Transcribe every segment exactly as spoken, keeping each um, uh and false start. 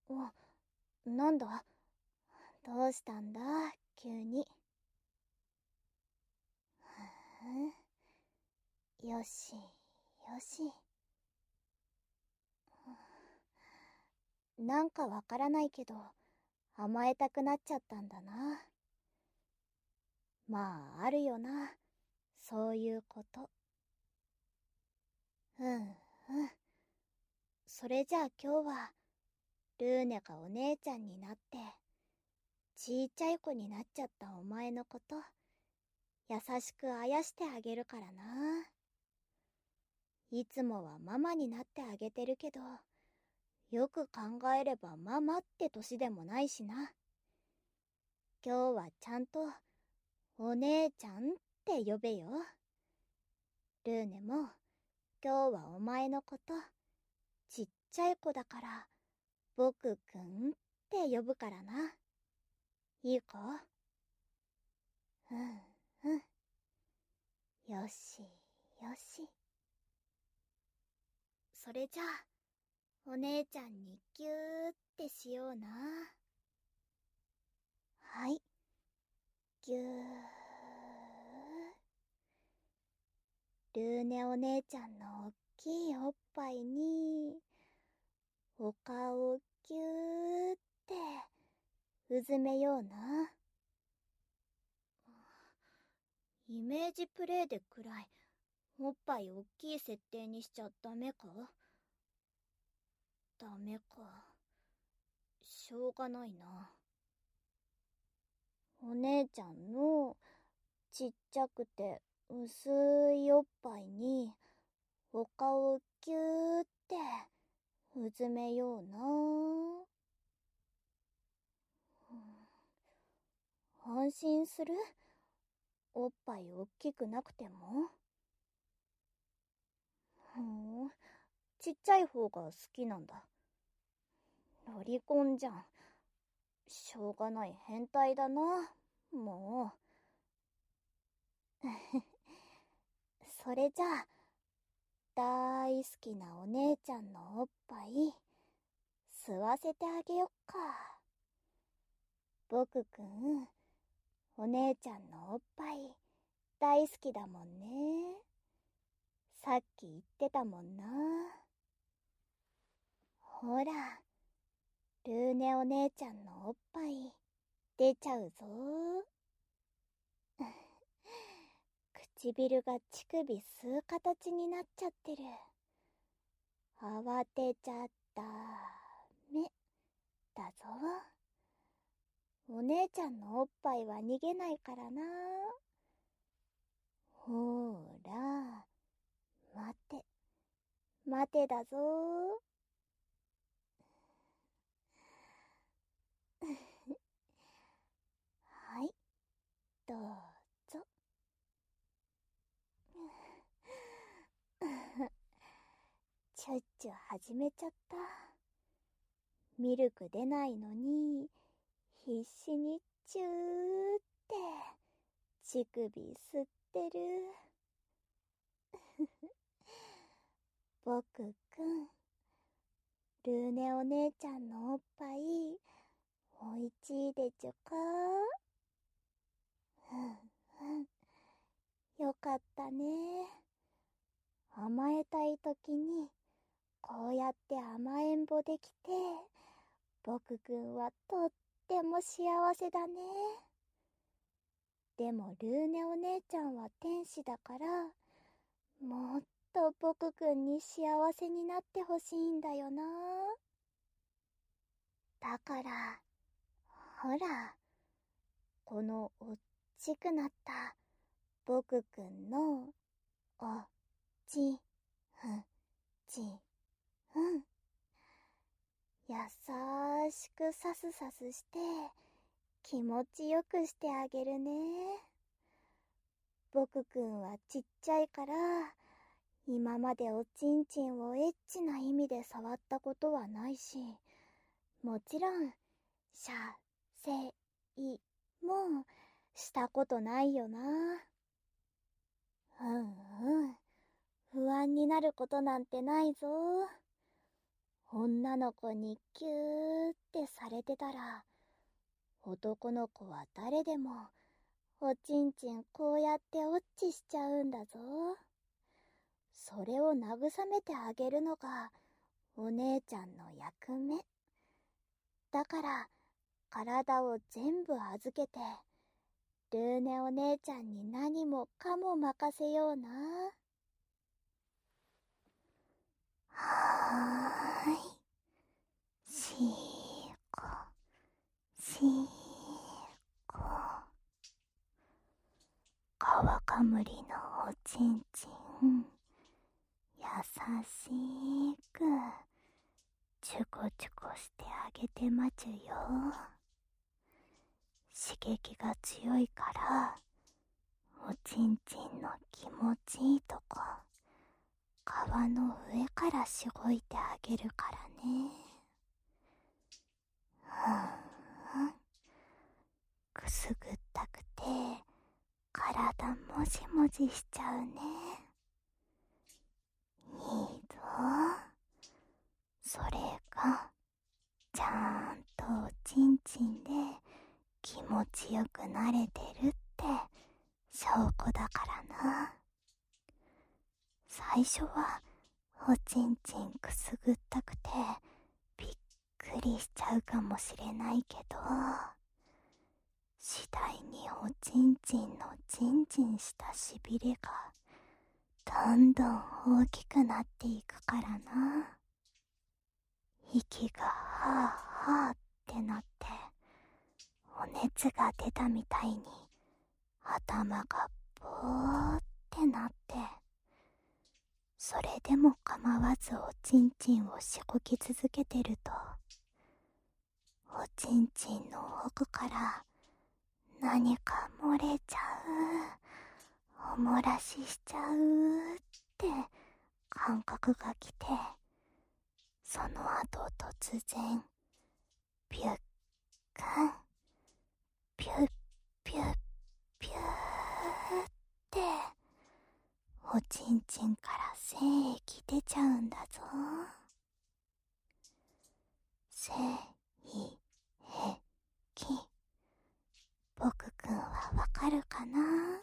あ、なんだ？どうしたんだ急に。ふん、よしよし。なんかわからないけど、甘えたくなっちゃったんだな。まあ、あるよな。そういうこと。うんうん。それじゃあ今日は、ルーネがお姉ちゃんになって、ちいちゃい子になっちゃったお前のこと、優しくあやしてあげるからな。いつもはママになってあげてるけど、よく考えればママって年でもないしな。今日はちゃんと、お姉ちゃんって呼べよ。ルーネも、今日はお前のこと、ちっちゃい子だから、僕くんって呼ぶからな。いいか？うんうん。よしよし。それじゃあ、お姉ちゃんにギューってしような。はい。ぎゅー。ルーネお姉ちゃんのおっきいおっぱいに、お顔をぎゅーってうずめような。イメージプレイでくらい、おっぱいおっきい設定にしちゃダメか？ダメか。しょうがないな。お姉ちゃんのちっちゃくて薄いおっぱいにお顔をぎゅーってうずめような。安心する？おっぱいおっきくなくても？ふん、ちっちゃい方が好きなんだ。ロリコンじゃん。しょうがない変態だな、もう。それじゃあ、大好きなお姉ちゃんのおっぱい、吸わせてあげよっか。僕くん、お姉ちゃんのおっぱい、大好きだもんね。さっき言ってたもんな。ほら、ルーネお姉ちゃんのおっぱい、出ちゃうぞ。唇が乳首吸う形になっちゃってる。慌てちゃっためだぞ。お姉ちゃんのおっぱいは逃げないからな。ほーら、待て、待てだぞ。はい、どうぞ。チュッチュ始めちゃった。ミルク出ないのに、必死にチューって乳首吸ってる。僕くん、ルーネお姉ちゃんのおっぱい、おいちいでちゅか？うんうん。よかったね。甘えたいときに、こうやって甘えんぼできて、僕くんはとっても幸せだね。でもルーネお姉ちゃんは天使だから、もっと僕くんに幸せになってほしいんだよな。だから、ほら、このおっちくなった僕くんのおちふちふん。優しくさすさすして気持ちよくしてあげるね。僕くんはちっちゃいから、今までおちんちんをエッチな意味で触ったことはないし、もちろん、しゃ、せ、いもしたことないよな。うんうん。不安になることなんてないぞ。 女の子にキューってされてたら、男の子は誰でもおちんちんこうやっておっちしちゃうんだぞ。それを慰めてあげるのがお姉ちゃんの役目。だから体を全部預けてルーネお姉ちゃんに何もかも任せような。はーい。しーこ、しーこ。川かむりのおちんちん、優しくチュコチュコしてあげてまちゅよ。刺激が強いからおちんちんの気持ちいいとこ皮の上からしごいてあげるからね。ふんん、くすぐったくて体もじもじしちゃうね。いいぞ。それがちゃんとおちんちんで気持ちよくなれてるって証拠だからな。最初はおちんちんくすぐったくてびっくりしちゃうかもしれないけど、次第におちんちんのチンチンしたしびれがどんどん大きくなっていくからな。息がはぁはぁってなってお熱が出たみたいに頭がぼーってなって、それでも構わずおちんちんをしごき続けてると、おちんちんの奥から何か漏れちゃう、おもらししちゃうって感覚がきて、その後突然ピュッカンピュッピュッピューっておちんちんから精液出ちゃうんだぞ。精液、僕くんはわかるかな？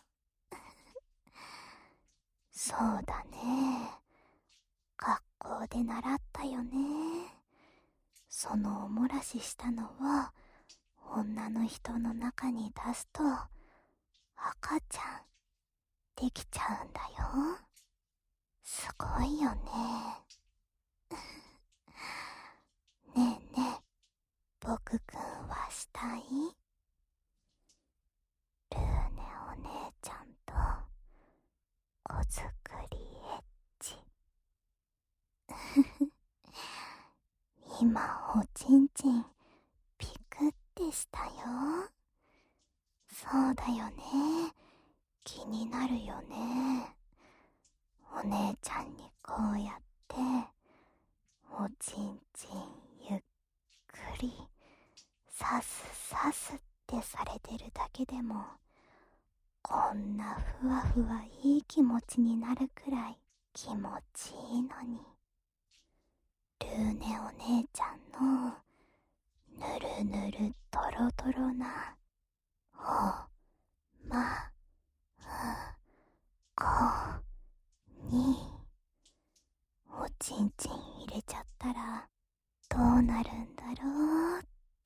そうだね。学校で習ったよね。そのおもらししたのを女の人の中に出すと赤ちゃんできちゃうんだよ。すごいよね。ねえねえ、僕くんはしたい？ルーネお姉ちゃんと子作りエッチ。今おちんちんピクってしたよ。そうだよね。気になるよね。お姉ちゃんにこうやっておちんちんゆっくりさすさすってされてるだけでもこんなふわふわいい気持ちになるくらい気持ちいいのに、ルーネお姉ちゃんのぬるぬるとろとろなおまうこにおちんちん入れちゃったらどうなるんだろうって、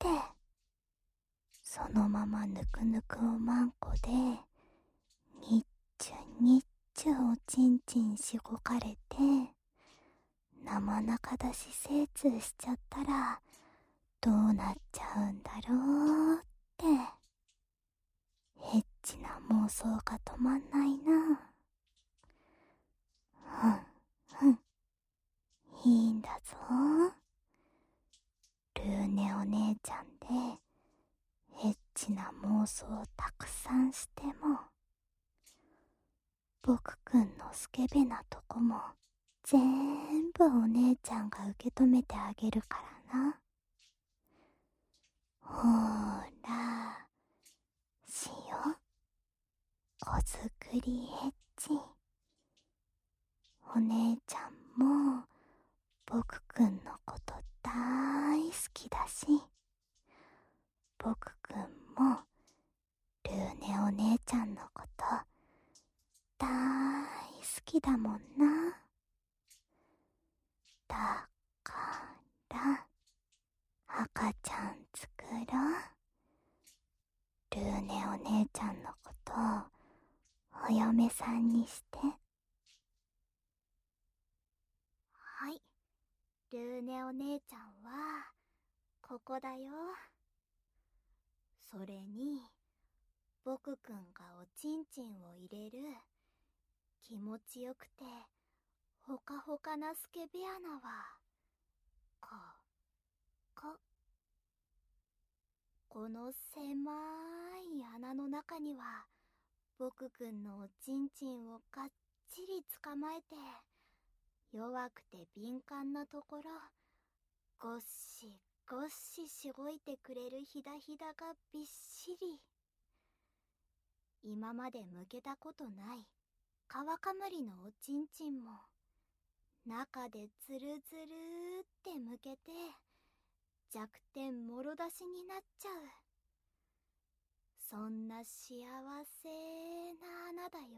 そのままぬくぬくおまんこでにっちゅにっちゅおちんちんしごかれて生中出し精通しちゃったらどうなっちゃうんだろうって、エッチな妄想が止まんないな。うんうん、いいんだぞ。ルーネお姉ちゃんでエッチな妄想をたくさんしても僕くんのスケベなとこも全部お姉ちゃんが受け止めてあげるからな。ほーら、しよ、子作りエッチ。お姉ちゃんも僕くんのことだし、僕くんもルーネお姉ちゃんのことだいすきだもんな。だから赤ちゃん作ろう。ルーネお姉ちゃんのことをお嫁さんにして。はい、ルーネお姉ちゃんはここだよ。それに僕くんがおちんちんを入れる気持ちよくてほかほかなスケベ穴はここ。この狭い穴の中には僕くんのおちんちんをがっちり捕まえて、弱くて敏感なところごっしごっししごいてくれるひだひだがびっしり。今まで向けたことないカワカムリのおちんちんも中でズルズルって向けて弱点もろ出しになっちゃう。そんな幸せな穴だよ。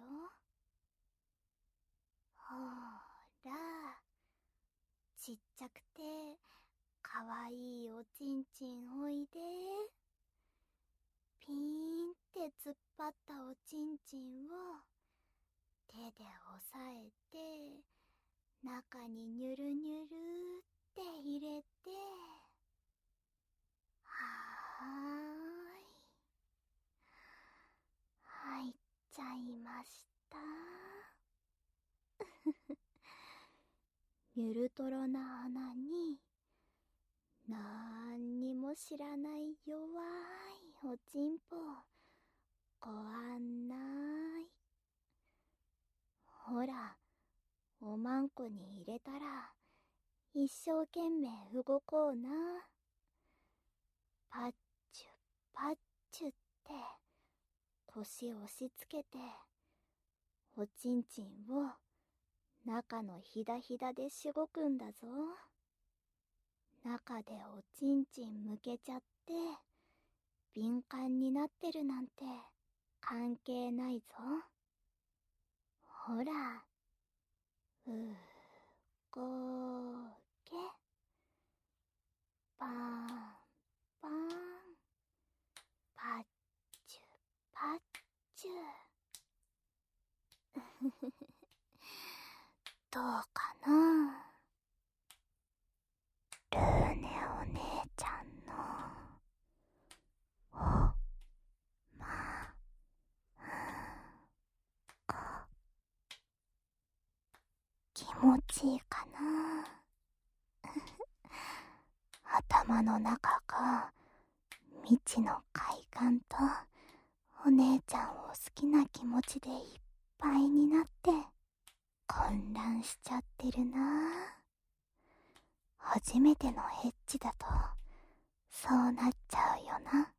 ほーら、ちっちゃくてかわいいおちんちんおいで。ピーンって突っ張ったおちんちんを手で押さえて中にニュルニュルって入れて、はーい、入っちゃいました。ニュルトロな穴になんにも知らない弱いおちんぽご案内。ほら、おまんこに入れたら一生懸命動こうな。パッチュパッチュって腰押しつけておちんちんを中のひだひだでしごくんだぞ。中でおちんちん向けちゃって敏感になってるなんて関係ないぞ。ほら、うーごーけ、パンパン、パッチュパッチュ。どうかな、ルーネお姉ちゃんのおまんこ気持ちいいかな。頭の中が未知の快感とお姉ちゃんを好きな気持ちでいっぱいになって混乱しちゃってるな。初めてのエッチだとそうなっちゃうよな。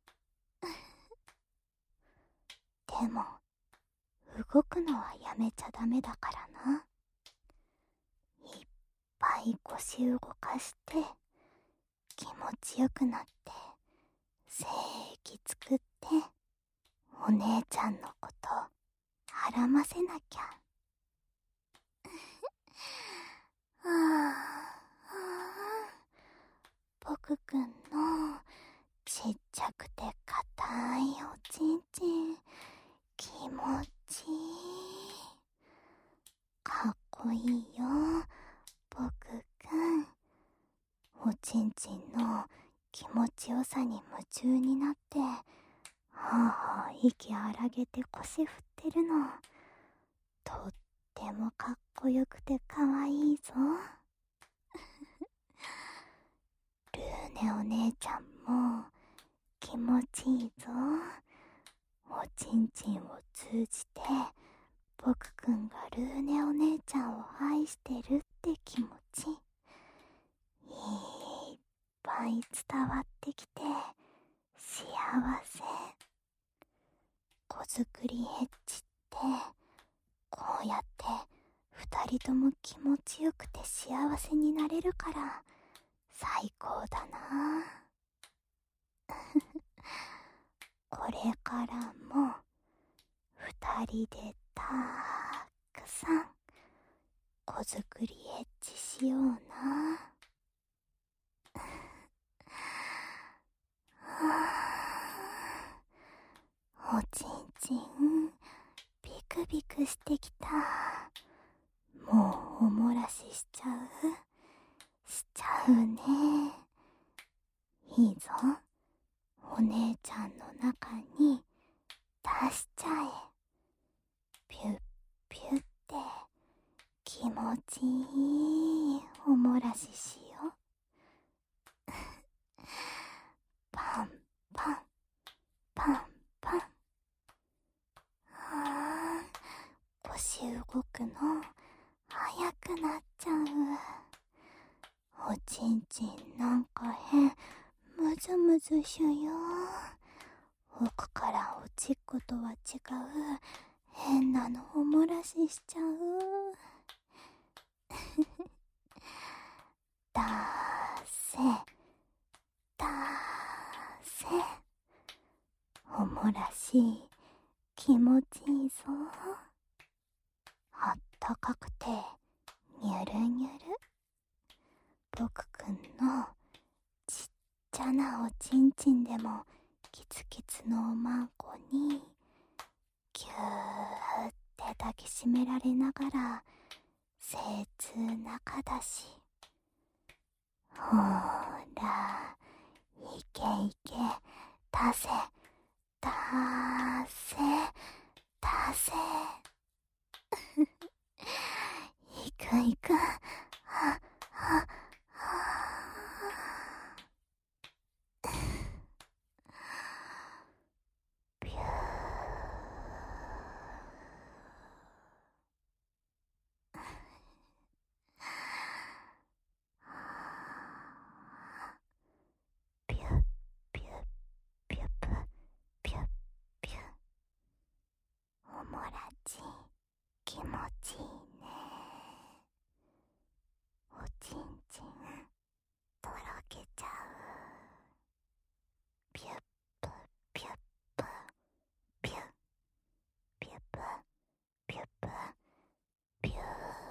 でも動くのはやめちゃダメだからな。いっぱい腰動かして気持ちよくなって精液作ってお姉ちゃんのことはらませなきゃ。ああ、僕くんのちっちゃくて硬いおちんちん気持ちいい。かっこいいよ、僕くん。おちんちんの気持ちよさに夢中になってはあはあ息荒げて腰振ってるのとってもかっこよくてかわいいぞ。ルーネお姉ちゃんも気持ちいいぞ。おちんちんを通じて僕くんがルーネお姉ちゃんを愛してるって気持ちいっぱい伝わってきて幸せ。子作りエッチってこうやって二人とも気持ちよくて幸せになれるから最高だな。 からも二人でたくさん子作りエッチしような。おちんちんビクビクしてきた。もうおもらししちゃうしちゃうね。いいぞ、お姉ちゃんの中に出しちゃえ。ピュッピュッって気持ちいいおもらししよう。パンパンパンパン。あー、腰動くの早くなっちゃう。おちんちんなんか変、むずむずしゅよ。奥からおちっことは違う変なのおもらししちゃう。だせだせ、おもらし気持ちいいぞ。あったかくてにゅるにゅる。僕くんのちっちゃなおちんちんでもキツキツのおまんこにぎゅーって抱きしめられながら精通中だし。ほーら、いけいけ、出せ出せ出せ。いくいく、ははピュー。ピュッピュッピュップピュッピュッ。おもらち気持ちいいね。おちんちんとろけちゃう。ピュップピュップピュッピュップピュップピュー。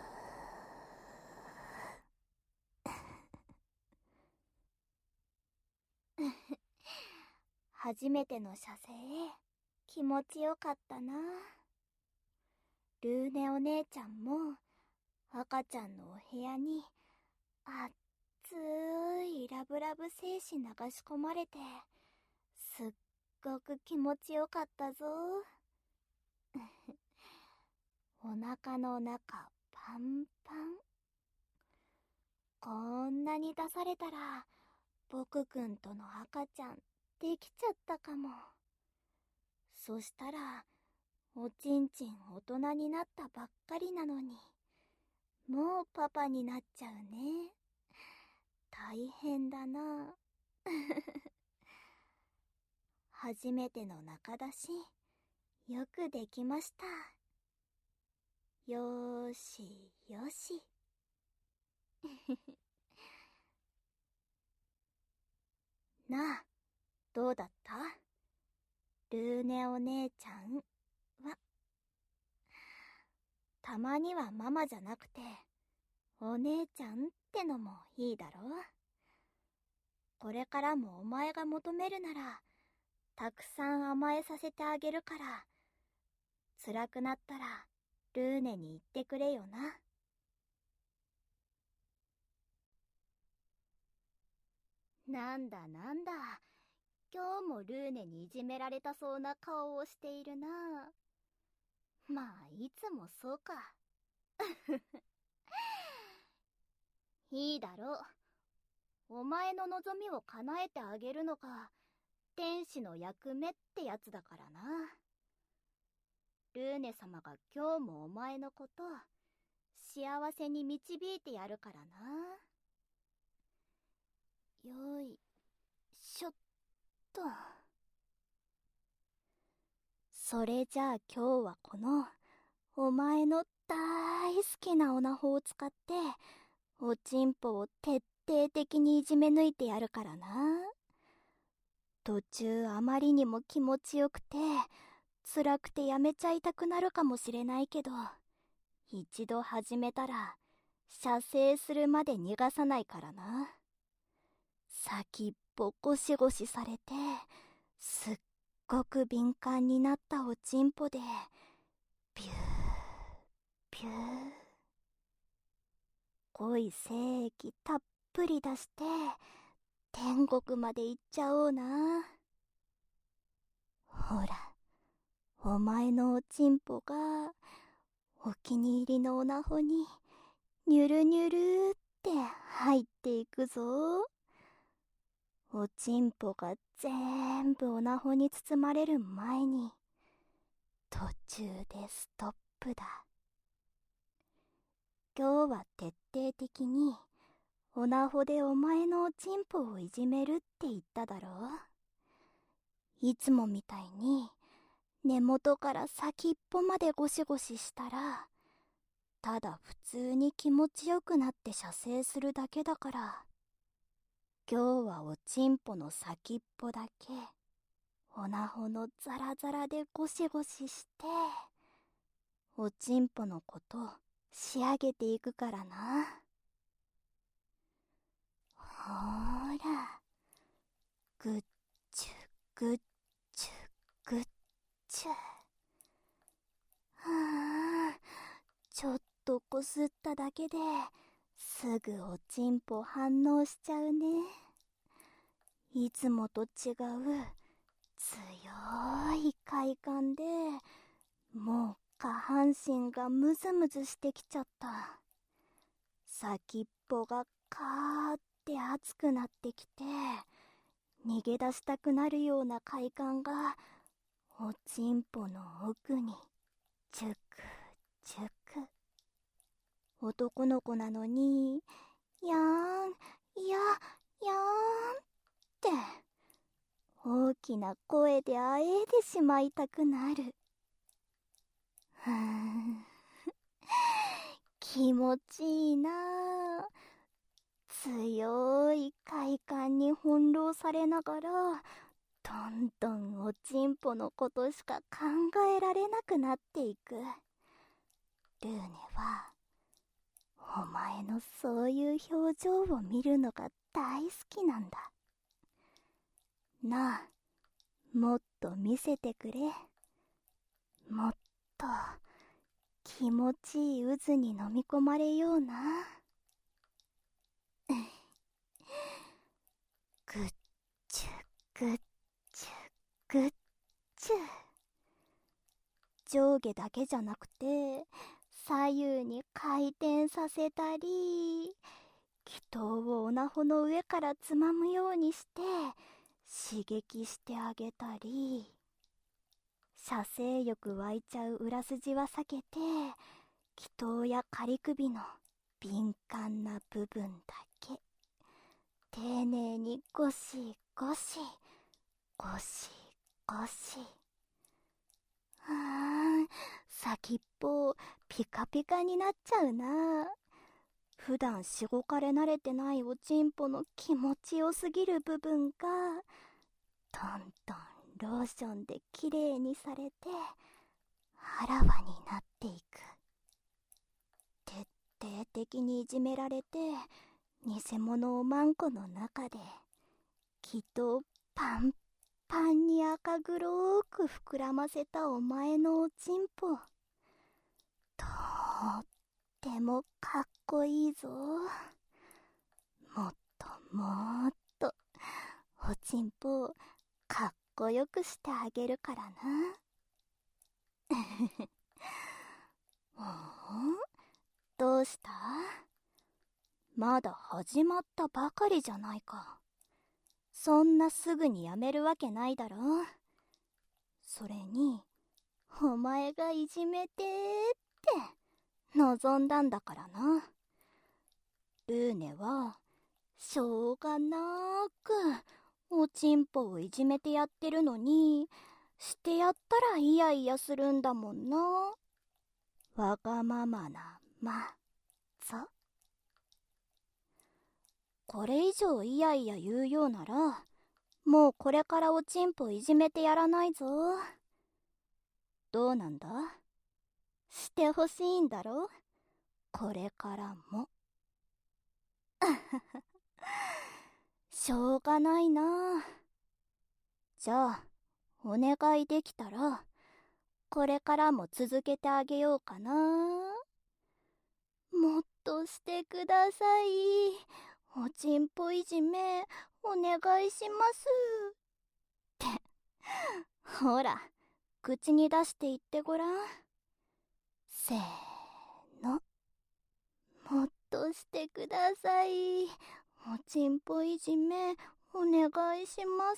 初めての射精、気持ちよかったな。ルーネお姉ちゃんも赤ちゃんのお部屋にあっついラブラブ精子流し込まれてすっごく気持ちよかったぞ。お腹の中パンパン。こんなに出されたら僕くんとの赤ちゃんできちゃったかも。そしたらおちんちん大人になったばっかりなのにもうパパになっちゃうね。大変だな。初めての中出しよくできました。よーしよし。なあ、どうだった？ルーネお姉ちゃんは。たまにはママじゃなくてお姉ちゃんってのもいいだろう。これからもお前が求めるならたくさん甘えさせてあげるから、辛くなったらルーネに言ってくれよな。なんだなんだ、今日もルーネにいじめられたそうな顔をしているな。まあいつもそうか。いいだろう。お前の望みを叶えてあげるのが天使の役目ってやつだからな。ルーネ様が今日もお前のこと幸せに導いてやるからな。よいしょっと。それじゃあ今日はこのお前の大好きなオナホを使っておちんぽを徹底的にいじめ抜いてやるからな。 途中あまりにも気持ちよくて、辛くてやめちゃいたくなるかもしれないけど、一度始めたら、射精するまで逃がさないからな。先っぽゴシゴシされて、すっごく敏感になったおちんぽで、ピュー、ピュー。濃い精液たっぷり出して、天国まで行っちゃおうな。ほら、お前のおちんぽが、お気に入りのおなほに、ニュルニュルって入っていくぞ。おちんぽが全部おなほに包まれる前に、途中でストップだ。今日は徹底的に、おなほでお前のおちんぽをいじめるって言っただろう。いつもみたいに、根元から先っぽまでゴシゴシしたら、ただ普通に気持ちよくなって射精するだけだから、今日はおちんぽの先っぽだけ、おなほのザラザラでゴシゴシして、おちんぽのこと仕上げていくからな。ほーら、ぐっちゅぐっちゅぐっちゅ。はあ、ちょっとこすっただけですぐおちんぽ反応しちゃうね。いつもと違う強い快感で、もう下半身がムズムズしてきちゃった。先っぽがカーって熱くなってきて、逃げ出したくなるような快感がおちんぽの奥にチュクチュク。男の子なのに、やーん、いや、やーんって、大きな声であえいでしまいたくなる。ふーん、気持ちいいなあ。強い快感に翻弄されながら、どんどんおちんぽのことしか考えられなくなっていく。ルーネは、お前のそういう表情を見るのが大好きなんだ。なあ、もっと見せてくれ。もっと気持ちいい渦に飲み込まれような。ぐっちゅぐっちゅぐっちゅ。上下だけじゃなくて、左右に回転させたり、気筒をおなほの上からつまむようにして刺激してあげたり、射精欲湧いちゃう裏筋は避けて、気筒や仮首の敏感な部分だけ丁寧にゴシゴシゴシゴシ。あー、先っぽピカピカになっちゃうな。普段しごかれ慣れてないおちんぽの気持ちよすぎる部分がどんどんローションできれいにされてあらわになっていく。徹底的にいじめられて偽物おまんこの中できっとパンパンに赤黒く膨らませたお前のおちんぽ、とってもかっこいいぞ。もっともっとおちんぽかっこよくしてあげるからな。おん？どうした？まだ始まったばかりじゃないか。そんなすぐにやめるわけないだろ。それに、お前がいじめてーって望んだんだからな。ルーネは、しょうがなく、おちんぽをいじめてやってるのに、してやったらイヤイヤするんだもんな。わがままなまぞ。これ以上イヤイヤ言うようなら、 もうこれからおちんぽいじめてやらないぞ。どうなんだ？してほしいんだろ？これからも。しょうがないな。じゃあ、お願いできたら、これからも続けてあげようかな。もっとしてください。おちんぽいじめ、お願いします。って、ほら、口に出して言ってごらん。せーの。もっとしてください。おちんぽいじめ、お願いします。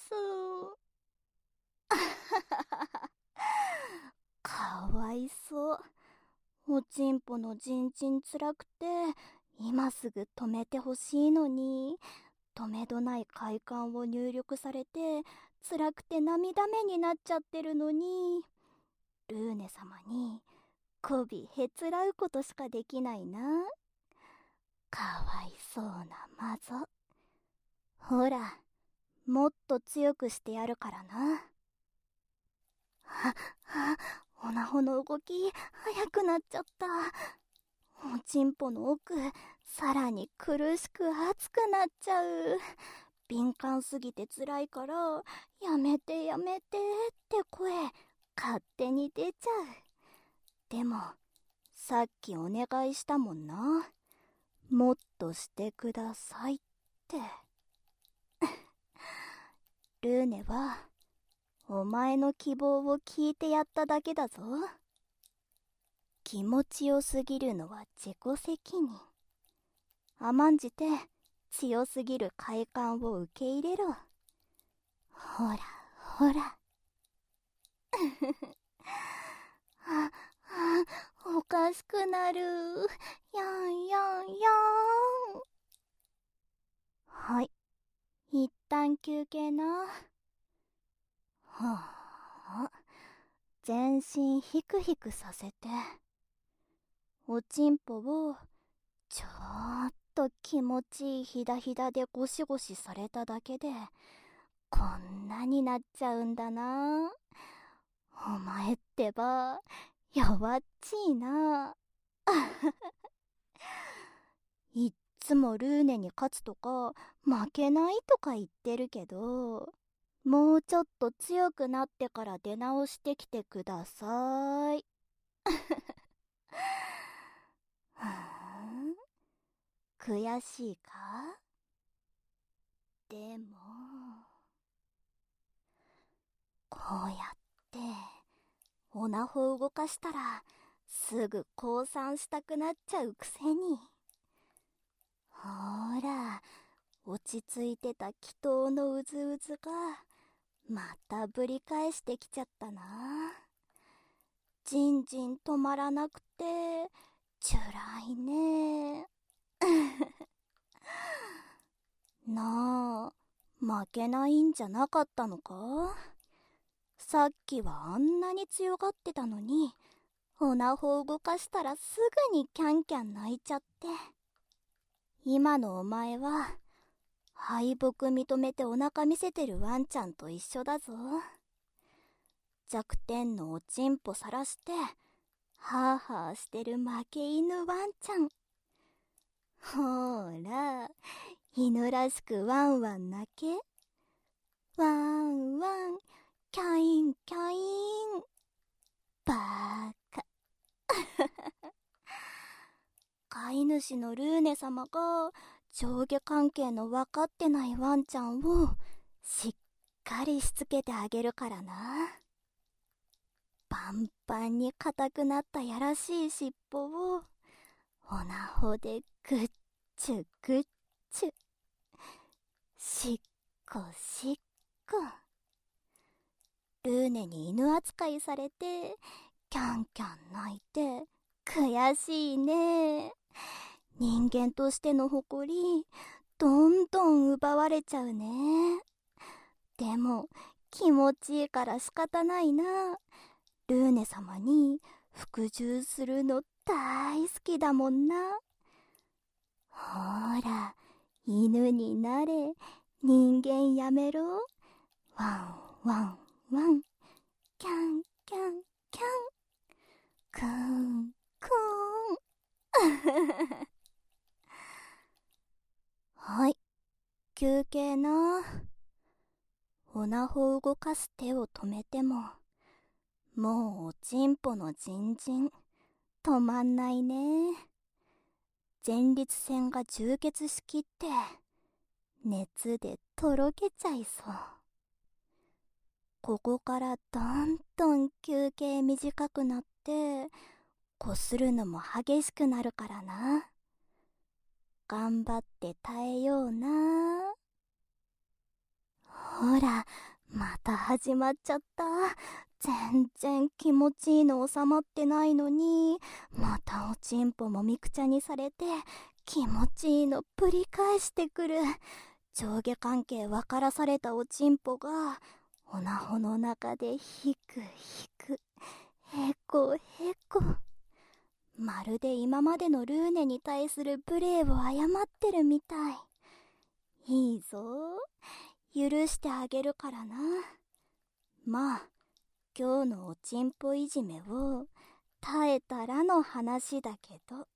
かわいそう。おちんぽのじんちんつらくて、今すぐ止めてほしいのに、止めどない快感を入力されて、辛くて涙目になっちゃってるのに、ルーネ様に、こびへつらうことしかできないな。かわいそうなマゾ。ほら、もっと強くしてやるからな。は、は、おなほの動き、速くなっちゃった。おちんぽの奥、さらに苦しく熱くなっちゃう。敏感すぎて辛いから、やめてやめてって声、勝手に出ちゃう。でも、さっきお願いしたもんな。もっとしてくださいって。ルーネは、お前の希望を聞いてやっただけだぞ。気持ちよすぎるのは自己責任。甘んじて強すぎる快感を受け入れろ。ほらほら。あ、あ、おかしくなる。やんやんやん。はい、一旦休憩な。はあ、全身ヒクヒクさせて、おちんぽをちょーっと気持ちいいひだひだでゴシゴシされただけでこんなになっちゃうんだな。お前ってば弱っちいな。いっつもルーネに勝つとか負けないとか言ってるけど、もうちょっと強くなってから出直してきてください。ふーん、悔しいか？でも、こうやっておなほ動かしたらすぐ降参したくなっちゃうくせに。ほーら、落ち着いてた祈祷のうずうずがまたぶり返してきちゃったな。じんじん止まらなくてちゅらいね。なあ、負けないんじゃなかったのか？さっきはあんなに強がってたのに、おなほ動かしたらすぐにキャンキャン泣いちゃって。今のお前は敗北認めてお腹見せてるワンちゃんと一緒だぞ。弱点のおちんぽさらしてハーハーしてる負け犬ワンちゃん。ほーら、犬らしくワンワン泣け。ワンワン、キャインキャイン。バーカ。飼い主のルーネ様が上下関係の分かってないワンちゃんをしっかりしつけてあげるからな。パンパンに硬くなったやらしい尻尾をおなほでぐっちゅぐっちゅ。しっこしっこ。ルーネに犬扱いされてキャンキャン泣いて悔しいね。人間としての誇りどんどん奪われちゃうね。でも気持ちいいから仕方ないな。ルーネ様に服従するの大好きだもんな。ほーら、犬になれ、人間やめろ。 ワンワンワン、キャンキャンキャン、クーンクーン。はい、休憩な。おなほ動かす手を止めても、もうおちんぽのじんじん止まんないね。前立腺が充血しきって熱でとろけちゃいそう。ここからどんどん休憩短くなってこするのも激しくなるからな。頑張って耐えような。ほら、また始まっちゃった。全然気持ちいいの収まってないのに、またおちんぽもみくちゃにされて気持ちいいのぶり返してくる。上下関係分からされたおちんぽがおなほの中でひくひく、へこへこ。まるで今までのルーネに対する無礼を謝ってるみたい。いいぞ、許してあげるからな。まあ、今日のおちんぽいじめを耐えたらの話だけど。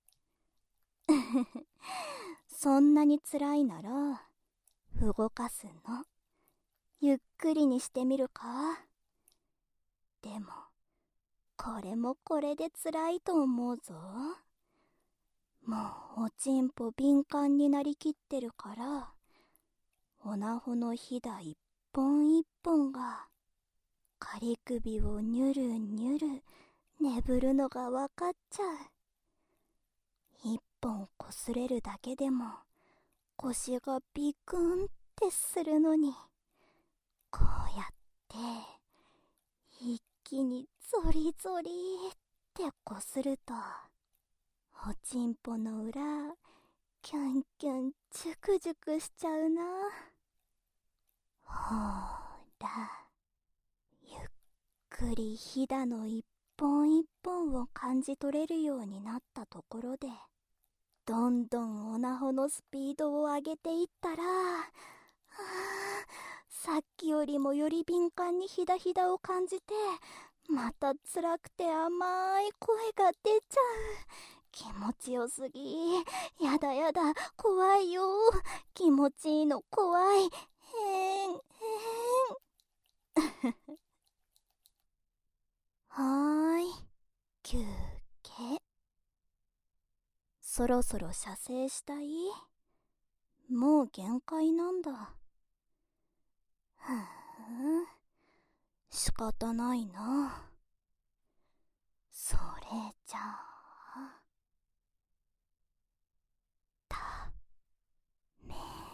そんなに辛いなら、動かすのゆっくりにしてみるか。でも、これもこれで辛いと思うぞ。もうおちんぽ敏感になりきってるから、おなほのひだ一本一本が仮首をニュルニュル眠るのがわかっちゃう。一本こすれるだけでも腰がビクンってするのに、こうやって一気にゾリゾリってこすると、おちんぽの裏キュンキュンジュクジュクしちゃうな。ほーら、ゆっくりひだの一本一本を感じ取れるようになったところで、どんどんおなほのスピードを上げていったら、はあ、さっきよりもより敏感にひだひだを感じて、また辛くて甘い声が出ちゃう。気持ちよすぎ。やだやだ、怖いよ。気持ちいいの怖い。へんへん。はーい、休憩。そろそろ射精したい？もう限界なんだ。ふーん、仕方ないな。それじゃあ、だめ。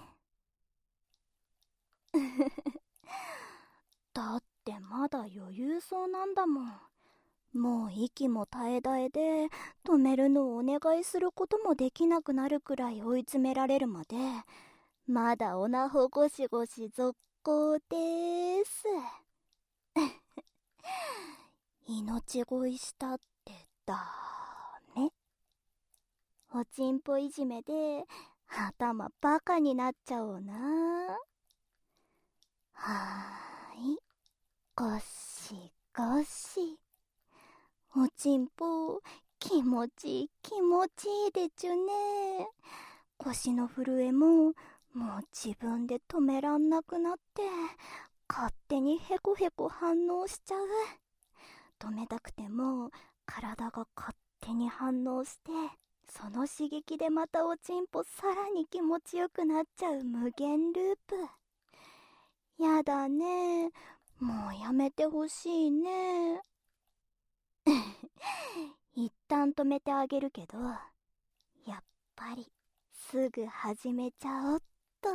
だってまだ余裕そうなんだもん。もう息も絶え絶えで、止めるのをお願いすることもできなくなるくらい追い詰められるまで、まだおなほゴシゴシ続行でーす。命乞いしたってダメ。おちんぽいじめで頭バカになっちゃおうな。はーい、ゴシゴシ。おちんぽ気持ちいい気持ちいいでちゅね。腰の震えももう自分で止めらんなくなって、勝手にヘコヘコ反応しちゃう。止めたくても体が勝手に反応して、その刺激でまたおちんぽさらに気持ちよくなっちゃう無限ループ。やだね、もうやめてほしいね。一旦止めてあげるけど、やっぱりすぐ始めちゃおっと。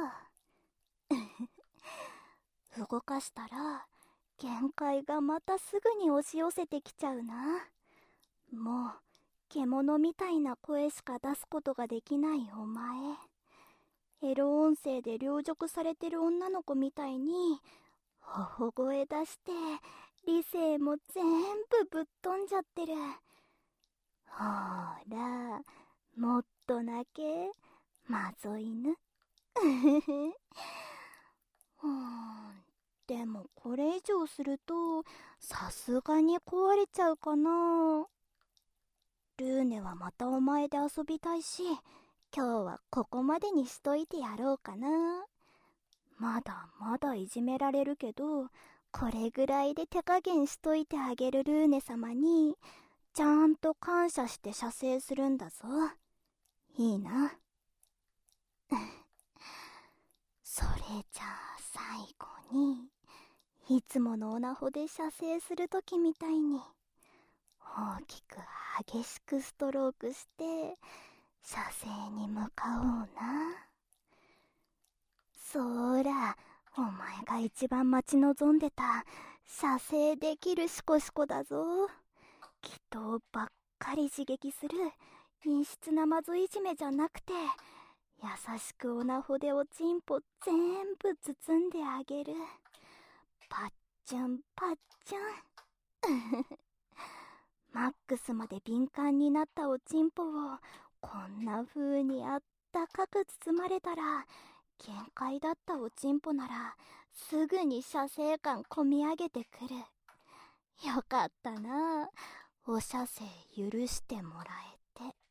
動かしたら限界がまたすぐに押し寄せてきちゃうな。もう獣みたいな声しか出すことができないお前。エロ音声で凌辱されてる女の子みたいにほほ声出して理性も全部ぶっ飛んじゃってる。ほーら、もっと泣け、まぞ犬。うーんでもこれ以上するとさすがに壊れちゃうかな。ルーネはまたお前で遊びたいし、今日はここまでにしといてやろうかな。まだまだいじめられるけど、これぐらいで手加減しといてあげるルーネ様にちゃんと感謝して射精するんだぞ。いいな。それじゃあ最後に、いつものオナホで射精するときみたいに大きく激しくストロークして射精に向かおうな。そら、お前が一番待ち望んでた射精できるシコシコだぞ。人ばっかり刺激する陰湿なまずいじめじゃなくて、優しくオナホでおちんぽ全部包んであげる。パッチュンパッチュンマックスまで敏感になったおちんぽをこんな風にあったかく包まれたら、限界だったおちんぽならすぐに射精感こみ上げてくる。よかったな、お射精許してもらえて。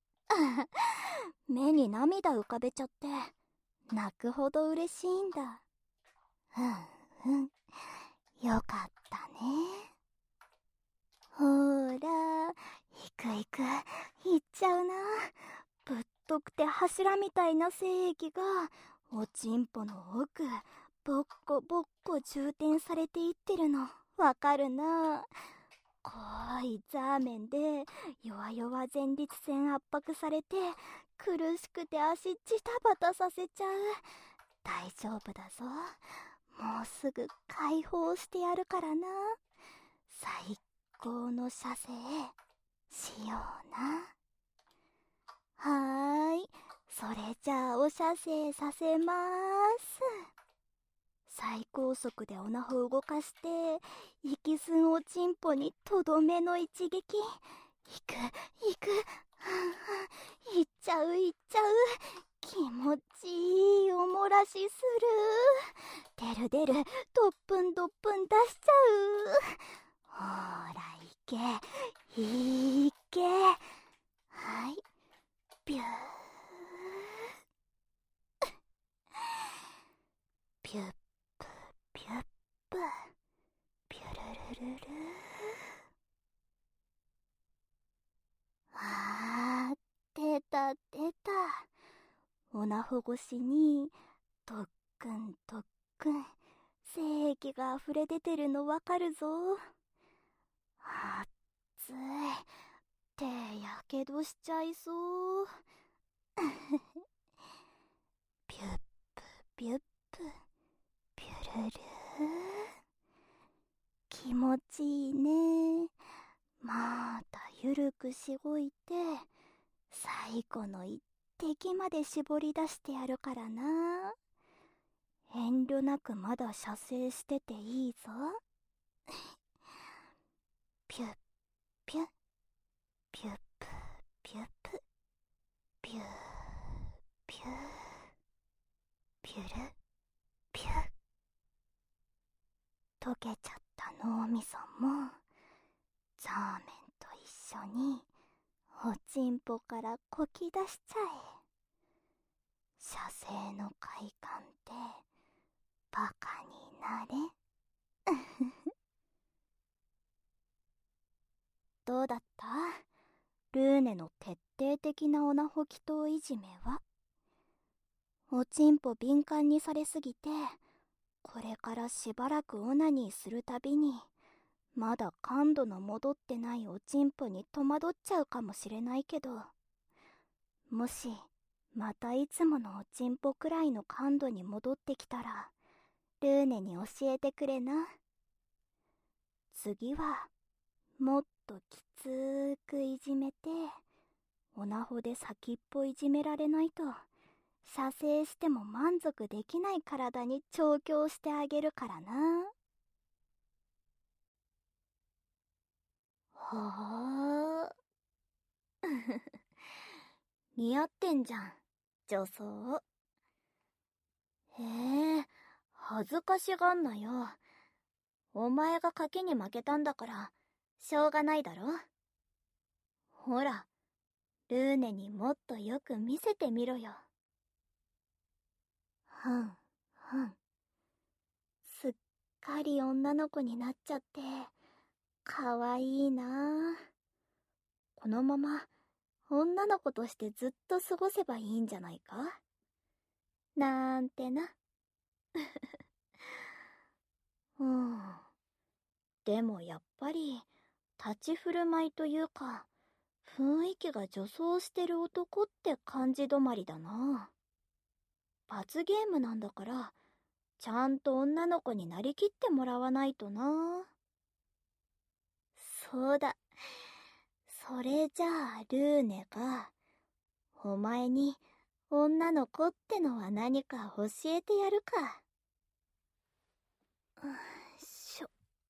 目に涙浮かべちゃって泣くほど嬉しいんだ。うんうん、よかったね。ほーら、行く行く、行っちゃうな。ぶっとくて柱みたいな精液がおちんぽの奥ボッコボッコ充填されていってるのわかるな。濃いザーメンで弱々前立腺圧迫されて苦しくて足ジタバタさせちゃう。大丈夫だぞ、もうすぐ解放してやるからな。最高の射精しような。はーい、それじゃあお射精させまーす。最高速でオナホ動かして息すんおちんぽにとどめの一撃。いくいく、いっちゃういっちゃう、気持ちいいおもらしする。出る出る、どっぷんどっぷん出しちゃう。ほーらいけいけ。はい、ビューピュップピュップピュルルルル。あー、出た出た。オナホ越しにとっくんとっくん精液が溢れ出てるのわかるぞ。あっつい、手やけどしちゃいそう。ピュップピュップピュルル。気持ちいいね。またゆるくしごいて最後の一滴まで絞り出してやるからな。遠慮なくまだ射精してていいぞ。ピュッピュッピュップピュップピューピューピュルピュッ。溶けちゃった脳みそもザーメンと一緒におちんぽからこき出しちゃえ。射精の快感ってバカになれ。どうだった、ルーネの徹底的なオナホ祈祷いじめは。おちんぽ敏感にされすぎてこれからしばらくオナニーするたびにまだ感度の戻ってないおちんぽに戸惑っちゃうかもしれないけど、もしまたいつものおちんぽくらいの感度に戻ってきたらルーネに教えてくれな。次はもっときつーくいじめてオナホで先っぽいじめられないと射精しても満足できない体に調教してあげるからな。はあ似合ってんじゃん、女装。へえ、 恥ずかしがんなよ。お前が賭けに負けたんだから、しょうがないだろ。ほら、ルーネにもっとよく見せてみろよ。ふん、ふん。すっかり女の子になっちゃって、かわいいなあ。このまま、女の子としてずっと過ごせばいいんじゃないかなんてな。うん。でもやっぱり、立ち振る舞いというか、雰囲気が女装してる男って感じ止まりだな。罰ゲームなんだから、ちゃんと女の子になりきってもらわないとな。そうだ。それじゃあ、ルーネが、お前に女の子ってのは何か教えてやるか。よいしょ。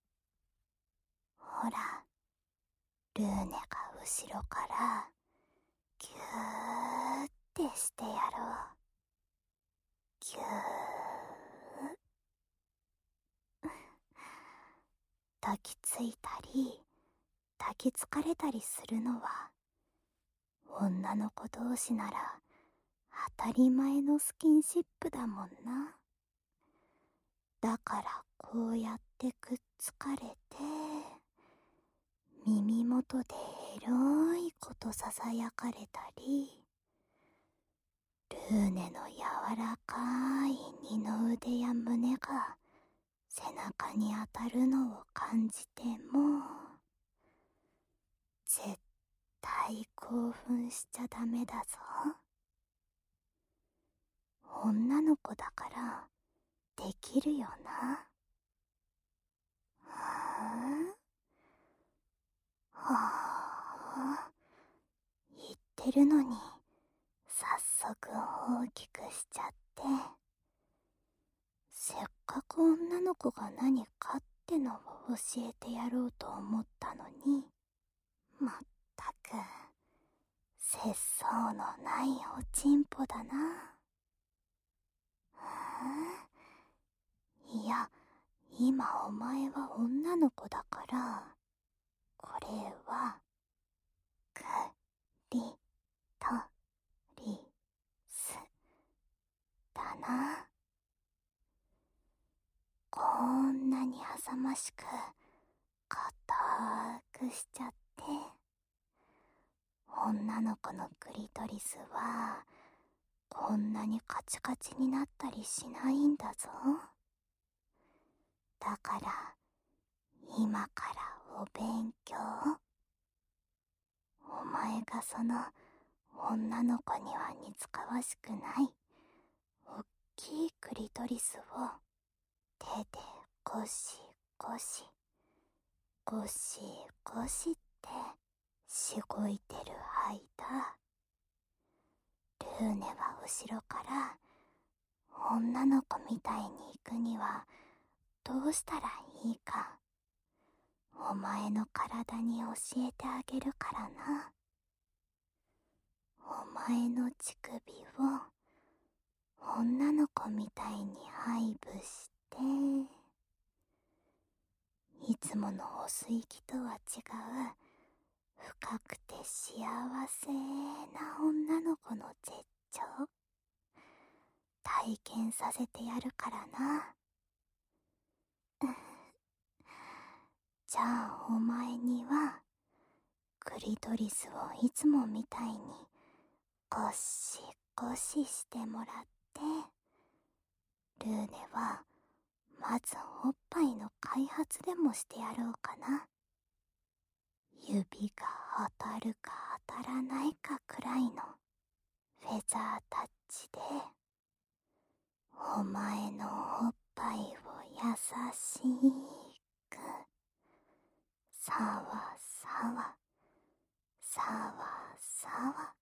ほら、ルーネが後ろから、ぎゅーってしてやろう。ぎゅー。抱きついたり、抱きつかれたりするのは、女の子同士なら当たり前のスキンシップだもんな。だからこうやってくっつかれて、耳元でエロいことささやかれたり、ルーネの柔らかい二の腕や胸が背中に当たるのを感じても、絶対興奮しちゃダメだぞ。女の子だからできるよな。はぁ、はぁ、言ってるのに早速大きくしちゃって、せっかく女の子が何かってのを教えてやろうと思ったのに、まったく節操のないおちんぽだな。いや、今お前は女の子だから、これは、クリトリスだな。こんなに浅ましく、硬くしちゃって、女の子のクリトリスは、こんなにカチカチになったりしないんだぞ。だから、今からお勉強。お前がその女の子には似つかわしくないおっきいクリトリスを手でゴシゴシゴシゴシってしごいてる間、ルーネは後ろから女の子みたいに行くにはどうしたらいいか、お前の体に教えてあげるからな。お前の乳首を女の子みたいに配布して、いつものお水息とは違う深くて幸せな女の子の絶頂体験させてやるからな。じゃあお前にはクリトリスをいつもみたいにゴシゴシしてもらって、ルーネはまずおっぱいの開発でもしてやろうかな。指が当たるか当たらないかくらいのフェザータッチで、お前のおっぱいを優しくさわさわさわさわ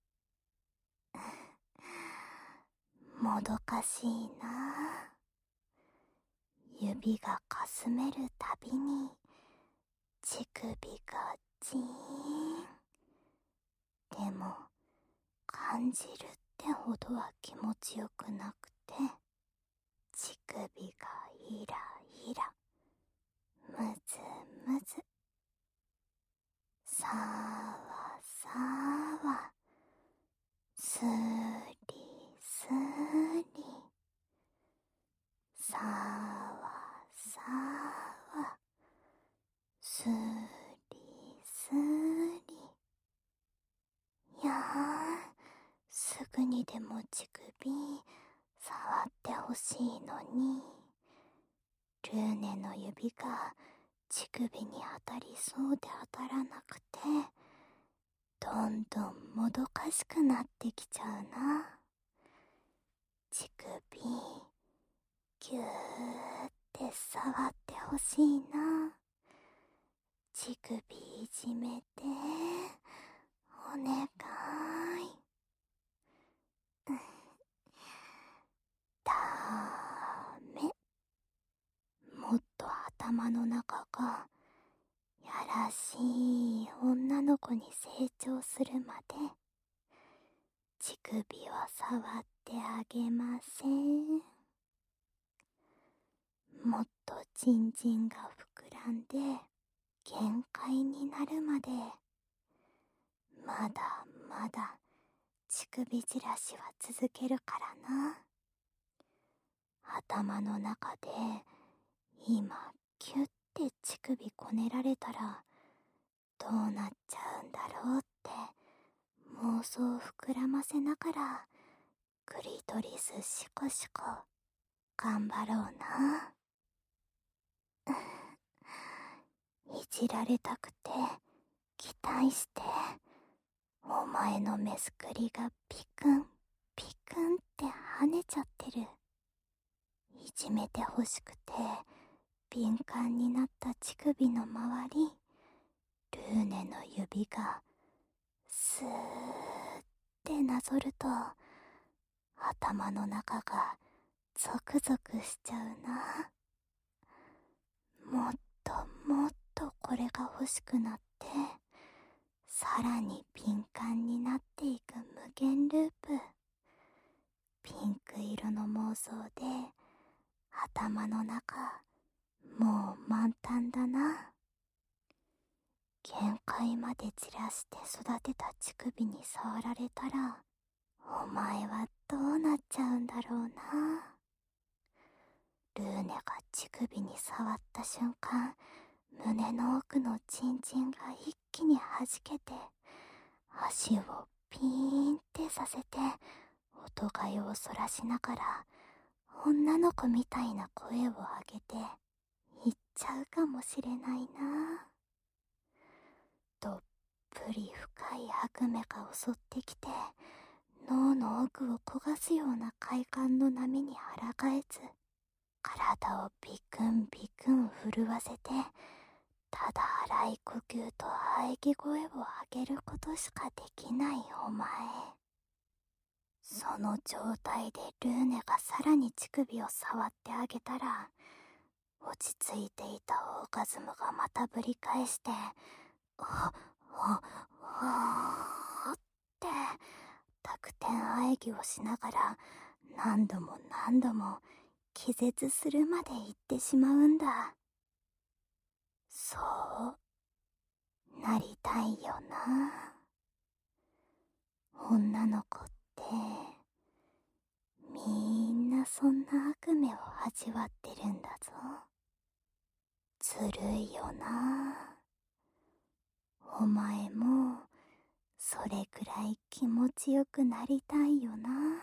もどかしいな。指がかすめるたびに乳首がジーン。でも感じるってほどは気持ちよくなくて、 乳首がイライラ、ムズムズ、さわさわ、すりすり、さわさわ、すりすり。いやー、すぐにでも乳首触ってほしいのに、ルーネの指が乳首に当たりそうで当たらなくて、どんどんもどかしくなってきちゃうな。乳首ぎゅーって触ってほしいな。乳首いじめてお願い。ダメ。もっと頭の中がやらしい女の子に成長するまで乳首は触ってあげません。もっとチンチンが膨らんで限界になるまで、まだまだ乳首じらしは続けるからな。頭の中で今キュッて乳首こねられたらどうなっちゃうんだろうって妄想を膨らませながら、クリトリスシコシコ頑張ろうな。いじられたくて期待してお前のメスクリがピクンピクンって跳ねちゃってる。いじめてほしくて敏感になった乳首の周り、ルーネの指がスーってなぞると頭の中がゾクゾクしちゃうな。もっともっとこれが欲しくなって、さらに敏感になっていく無限ループ。ピンク色の妄想で頭の中もう満タンだな。限界までじらして育てた乳首に触られたら、お前はどうなっちゃうんだろうな。ルーネが乳首に触った瞬間、胸の奥のチンチンが一気に弾けて、足をピーンってさせて音がよをそらしながら女の子みたいな声を上げて言っちゃうかもしれないな。どっぷり深い悪夢が襲ってきて、脳の奥を焦がすような快感の波に抗えず、体をビクンビクン震わせて、ただ荒い呼吸と喘ぎ声を上げることしかできないお前。その状態でルーネがさらに乳首を触ってあげたら、落ち着いていたオーガズムがまたぶり返して、お、お、おーって濁点喘ぎをしながら何度も何度も気絶するまで言ってしまうんだ。そう、なりたいよな。女の子って、みんなそんな悪夢を味わってるんだぞ。ずるいよな。お前も、それくらい気持ちよくなりたいよな。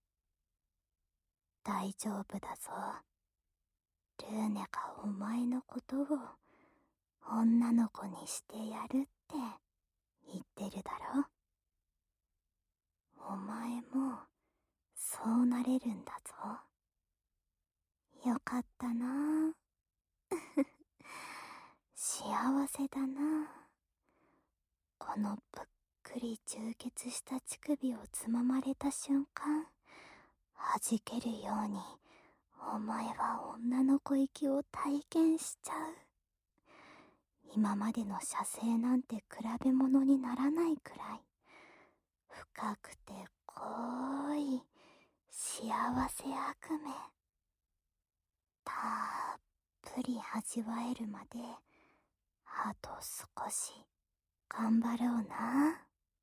大丈夫だぞ。ルーネがお前のことを女の子にしてやるって言ってるだろ。お前もそうなれるんだぞ。よかったな。幸せだな。このぷっくり充血した乳首をつままれた瞬間、弾けるようにお前は女の子行きを体験しちゃう。今までの射精なんて比べ物にならないくらい深くて濃い幸せ悪夢。 たっぷり味わえるまであと少し頑張ろうな。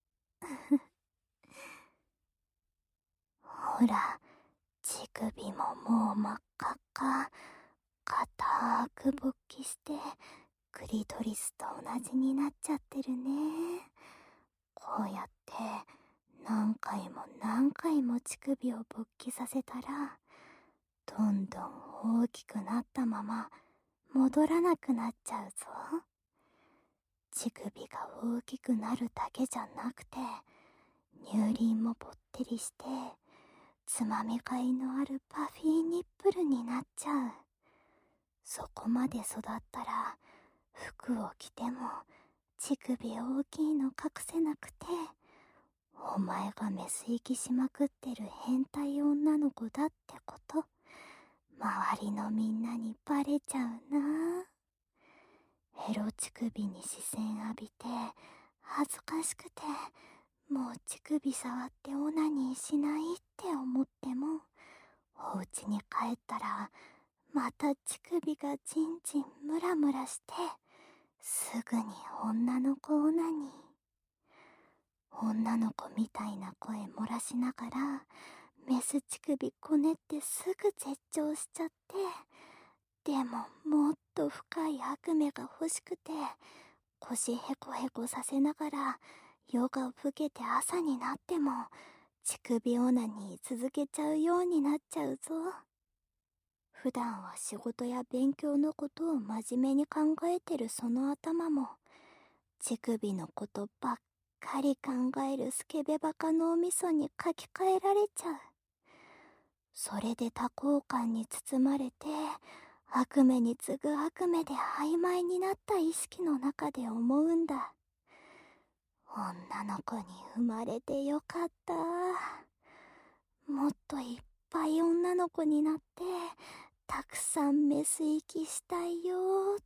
ほら、乳首ももう真っ赤っか、固く勃起してクリトリスと同じになっちゃってるね。こうやって何回も何回も乳首を勃起させたら、どんどん大きくなったまま戻らなくなっちゃうぞ。乳首が大きくなるだけじゃなくて、乳輪もぽってりしてつまみがいのあるパフィーニップルになっちゃう。そこまで育ったら服を着ても乳首大きいの隠せなくて、お前がメス行きしまくってる変態女の子だってこと、周りのみんなにバレちゃうな。エロ乳首に視線浴びて恥ずかしくて、もう乳首触ってオナニーしないって思っても、お家に帰ったらまた乳首がチンチンムラムラして、すぐに女の子オナニー。女の子みたいな声漏らしながらメス乳首こねってすぐ絶頂しちゃって、でももっと深い悪夢が欲しくて、腰ヘコヘコさせながら夜が更けて朝になっても乳首オナニー続けちゃうようになっちゃうぞ。普段は仕事や勉強のことを真面目に考えてるその頭も、乳首のことばっかり考えるスケベバカ脳みそに書き換えられちゃう。それで多幸感に包まれて、悪夢に次ぐ悪夢で曖昧になった意識の中で思うんだ。女の子に生まれてよかった。もっといっぱい女の子になって、たくさんメス行きしたいよーって。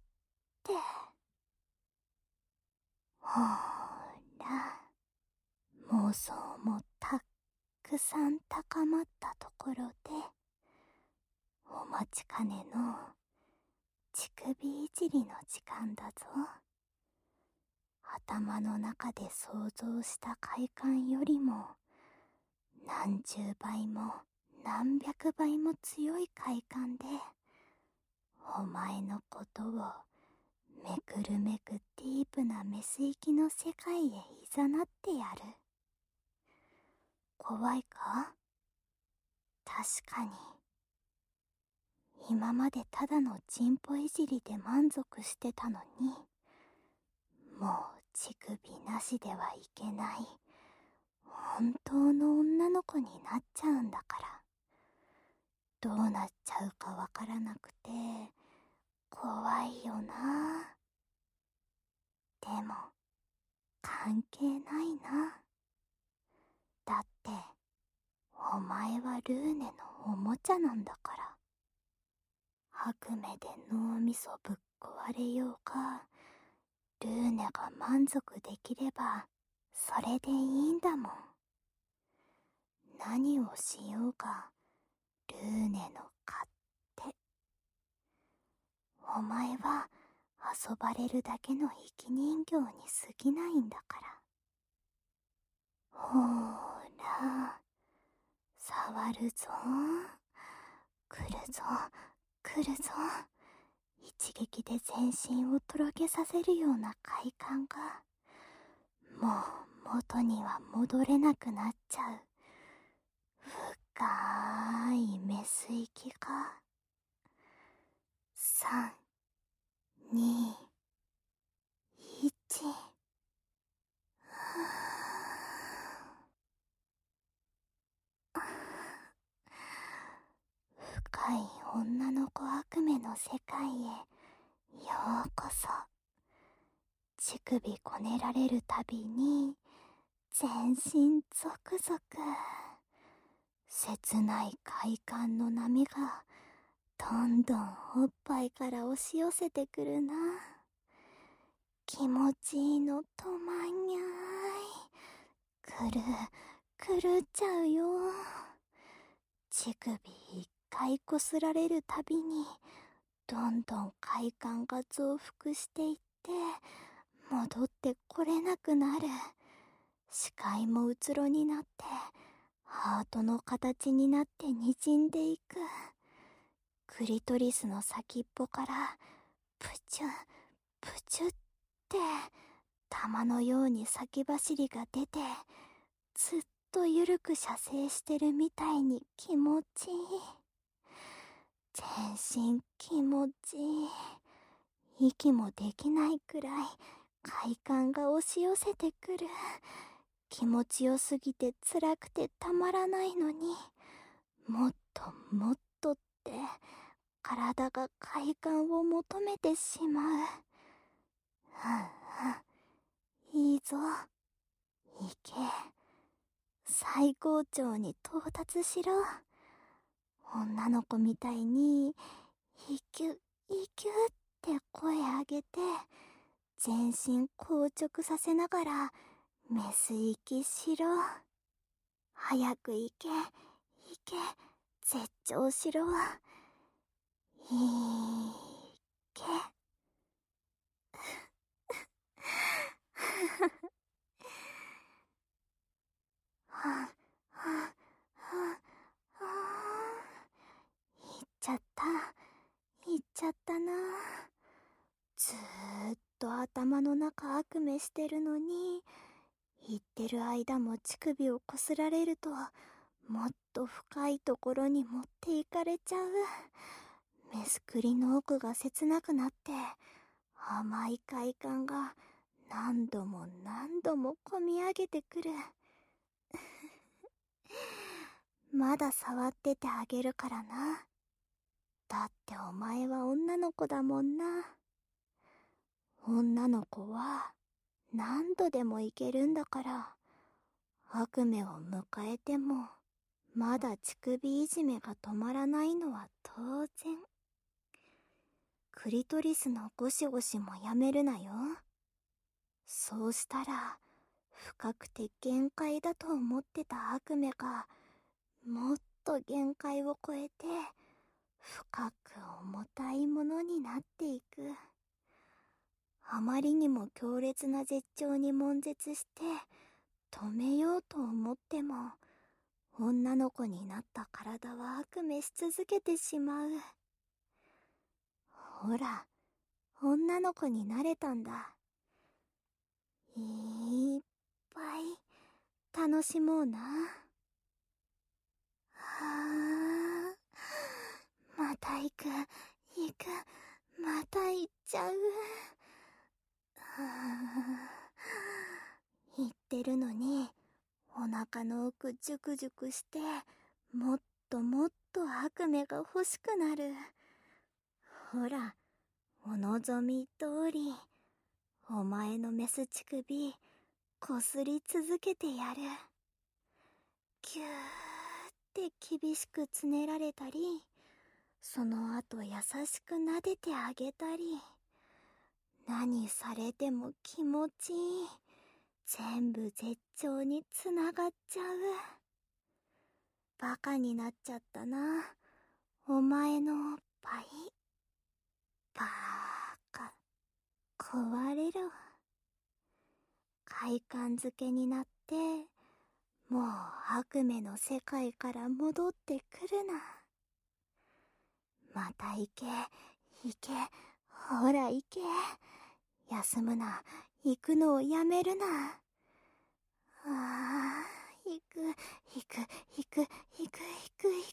ほーら、妄想もたくさん高まったところで、お待ちかねの乳首いじりの時間だぞ。頭の中で想像した快感よりも何十倍も何百倍も強い快感で、お前のことをめくるめくディープなメス行きの世界へいざなってやる。怖いか？確かに今までただのチンポいじりで満足してたのに、もう乳首なしではいけない本当の女の子になっちゃうんだから、どうなっちゃうかわからなくて怖いよな。でも関係ないな。だってお前はルーネのおもちゃなんだから。悪夢で脳みそぶっ壊れようか、ルーネが満足できればそれでいいんだもん。何をしようかルーネの勝手。お前は遊ばれるだけの生き人形に過ぎないんだから。ほーら、触るぞ、来るぞ来るぞ。一撃で全身をとろけさせるような快感が、もう元には戻れなくなっちゃう深いメス息が。さん、に、いち。深い女の子悪夢の世界へようこそ。乳首こねられるたびに全身ゾクゾク、切ない快感の波がどんどんおっぱいから押し寄せてくるな。気持ちいいのとまんにゃーい。くる狂っちゃうよ。乳首いっかいこすられるたびに、どんどん快感が増幅していって、戻ってこれなくなる。視界もうつろになって、ハートの形になって滲んでいく。クリトリスの先っぽから、プチュン、プチュって、玉のように先走りが出て、ずっとゆるく射精してるみたいに気持ちいい。全身気持ちいい。息もできないくらい快感が押し寄せてくる。気持ちよすぎて辛くてたまらないのに、もっともっとって体が快感を求めてしまう。ふんふん、いいぞ、行け。最高潮に到達しろ。女の子みたいに、イキュ、イキュって声上げて、全身硬直させながら、メス息しろ。早く行け、行け、絶頂しろ。いけ。はん、はん、はん、はん。行っちゃった。行っちゃったな。ずーっと頭の中悪夢してるのに、言ってる間も乳首をこすられると、もっと深いところに持っていかれちゃう。メスクリの奥が切なくなって、甘い快感が何度も何度もこみ上げてくる。まだ触っててあげるからな。だってお前は女の子だもんな。女の子は何度でもいけるんだから、悪夢を迎えてもまだ乳首いじめが止まらないのは当然。クリトリスのゴシゴシもやめるなよ。そうしたら深くて限界だと思ってた悪夢がもっと限界を超えて深く重たいものになっていく。あまりにも強烈な絶頂に悶絶して止めようと思っても、女の子になった体は悪夢し続けてしまう。ほら、女の子になれたんだ。いっぱい楽しもうな。はあ、また行く、行く、また行っちゃう。はあ、言ってるのに、お腹の奥ジュクジュクして、もっともっと悪夢が欲しくなる。ほら、お望み通り、お前のメス乳首、こすり続けてやる。ぎゅーって厳しくつねられたり、その後優しく撫でてあげたり、何されても気持ちいい。全部絶頂につながっちゃう。バカになっちゃったな、お前のおっぱい。バーカ、壊れろ。快感づけになって、もう悪夢の世界から戻ってくるな。また行け、行け、ほら行け。休むな、行くのをやめるな。ああ、行く、行く、行く、行く、行く、行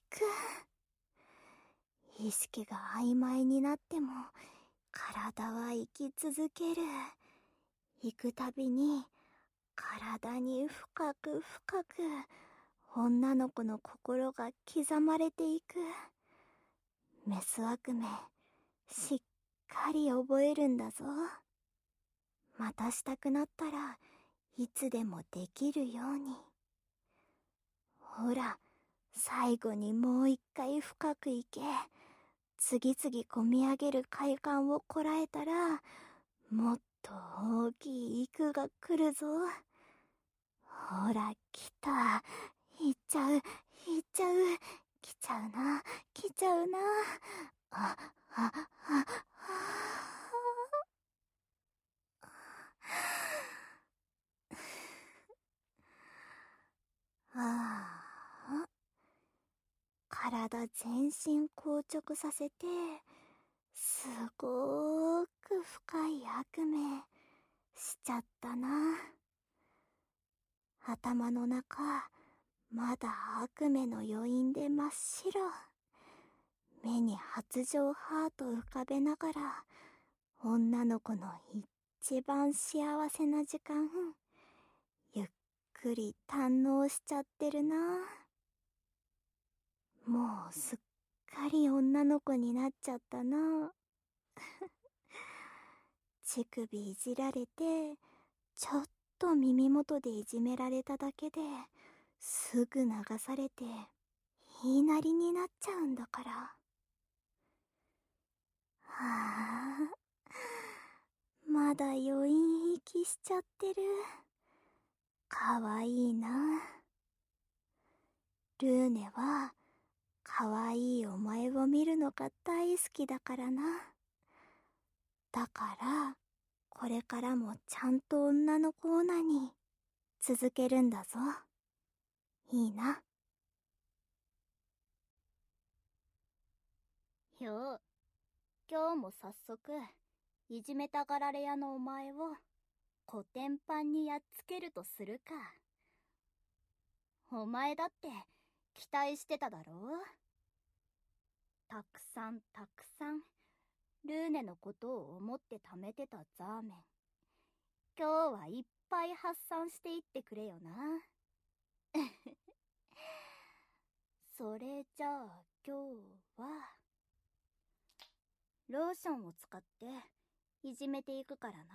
く。意識が曖昧になっても、体は生き続ける。行くたびに、体に深く深く、女の子の心が刻まれていく。メス悪夢、しっかり覚えるんだぞ。またしたくなったらいつでもできるように。ほら、最後にもう一回深くいけ。次々こみ上げる快感をこらえたら、もっと大きい息が来るぞ。ほら来た。いっちゃう、いっちゃう。 来ちゃうな、来ちゃうな。あ、あ、あ、あ、ああ、体全身硬直させて、すごーく深い悪夢しちゃったな。頭の中、まだ悪夢の余韻で真っ白。目に発情ハート浮かべながら、女の子の一番幸せな時間、ゆっくり堪能しちゃってるな。もうすっかり女の子になっちゃったな。乳首いじられて、ちょっと耳元でいじめられただけですぐ流されて言いなりになっちゃうんだから。はあ、まだ余韻息しちゃってる。かわいいな。ルーネはかわいいお前を見るのが大好きだからな。だからこれからもちゃんと女の子オナに続けるんだぞ。いいな。よう、今日も早速いじめたがられ屋のお前をコテンパンにやっつけるとするか。お前だって期待してただろう。たくさんたくさんルーネのことを思って貯めてたザーメン、今日はいっぱい発散していってくれよな。それじゃあ今日はローションを使っていじめていくからな。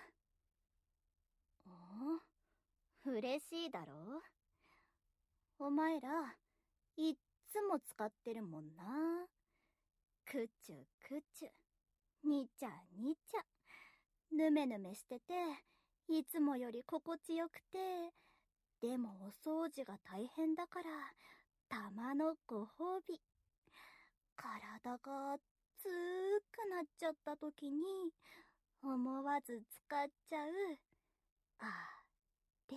お、嬉しいだろ。お前らいっつも使ってるもんな。くちゅくちゅ、にちゃにちゃ、ぬめぬめしてていつもより心地よくて、でもお掃除が大変だからたまのご褒美。体が熱くなっちゃった時に思わず使っちゃうあれ。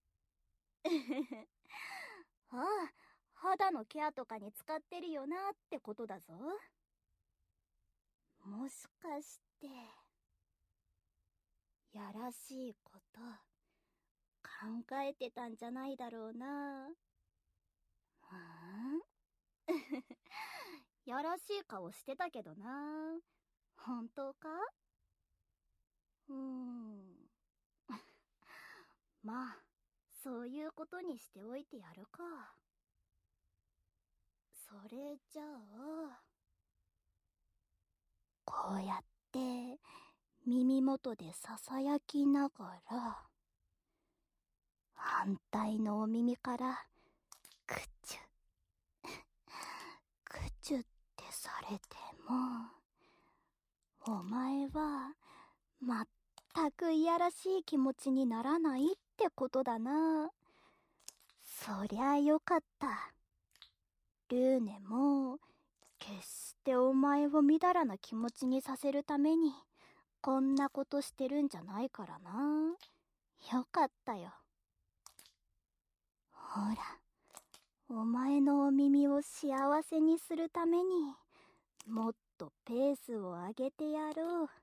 ああ、肌のケアとかに使ってるよなってことだぞ。もしかしてやらしいこと考えてたんじゃないだろうな。はんやらしい顔してたけどな。本当か？うーんまあそういうことにしておいてやるか。それじゃあこうやって耳元でささやきながら反対のお耳からくちゅくちゅってされても、お前はまったくいやらしい気持ちにならないってことだな。そりゃよかった。ルーネも決してお前をみだらな気持ちにさせるためにこんなことしてるんじゃないからな。よかったよ。ほら、お前のお耳を幸せにするためにもっとペースを上げてやろう。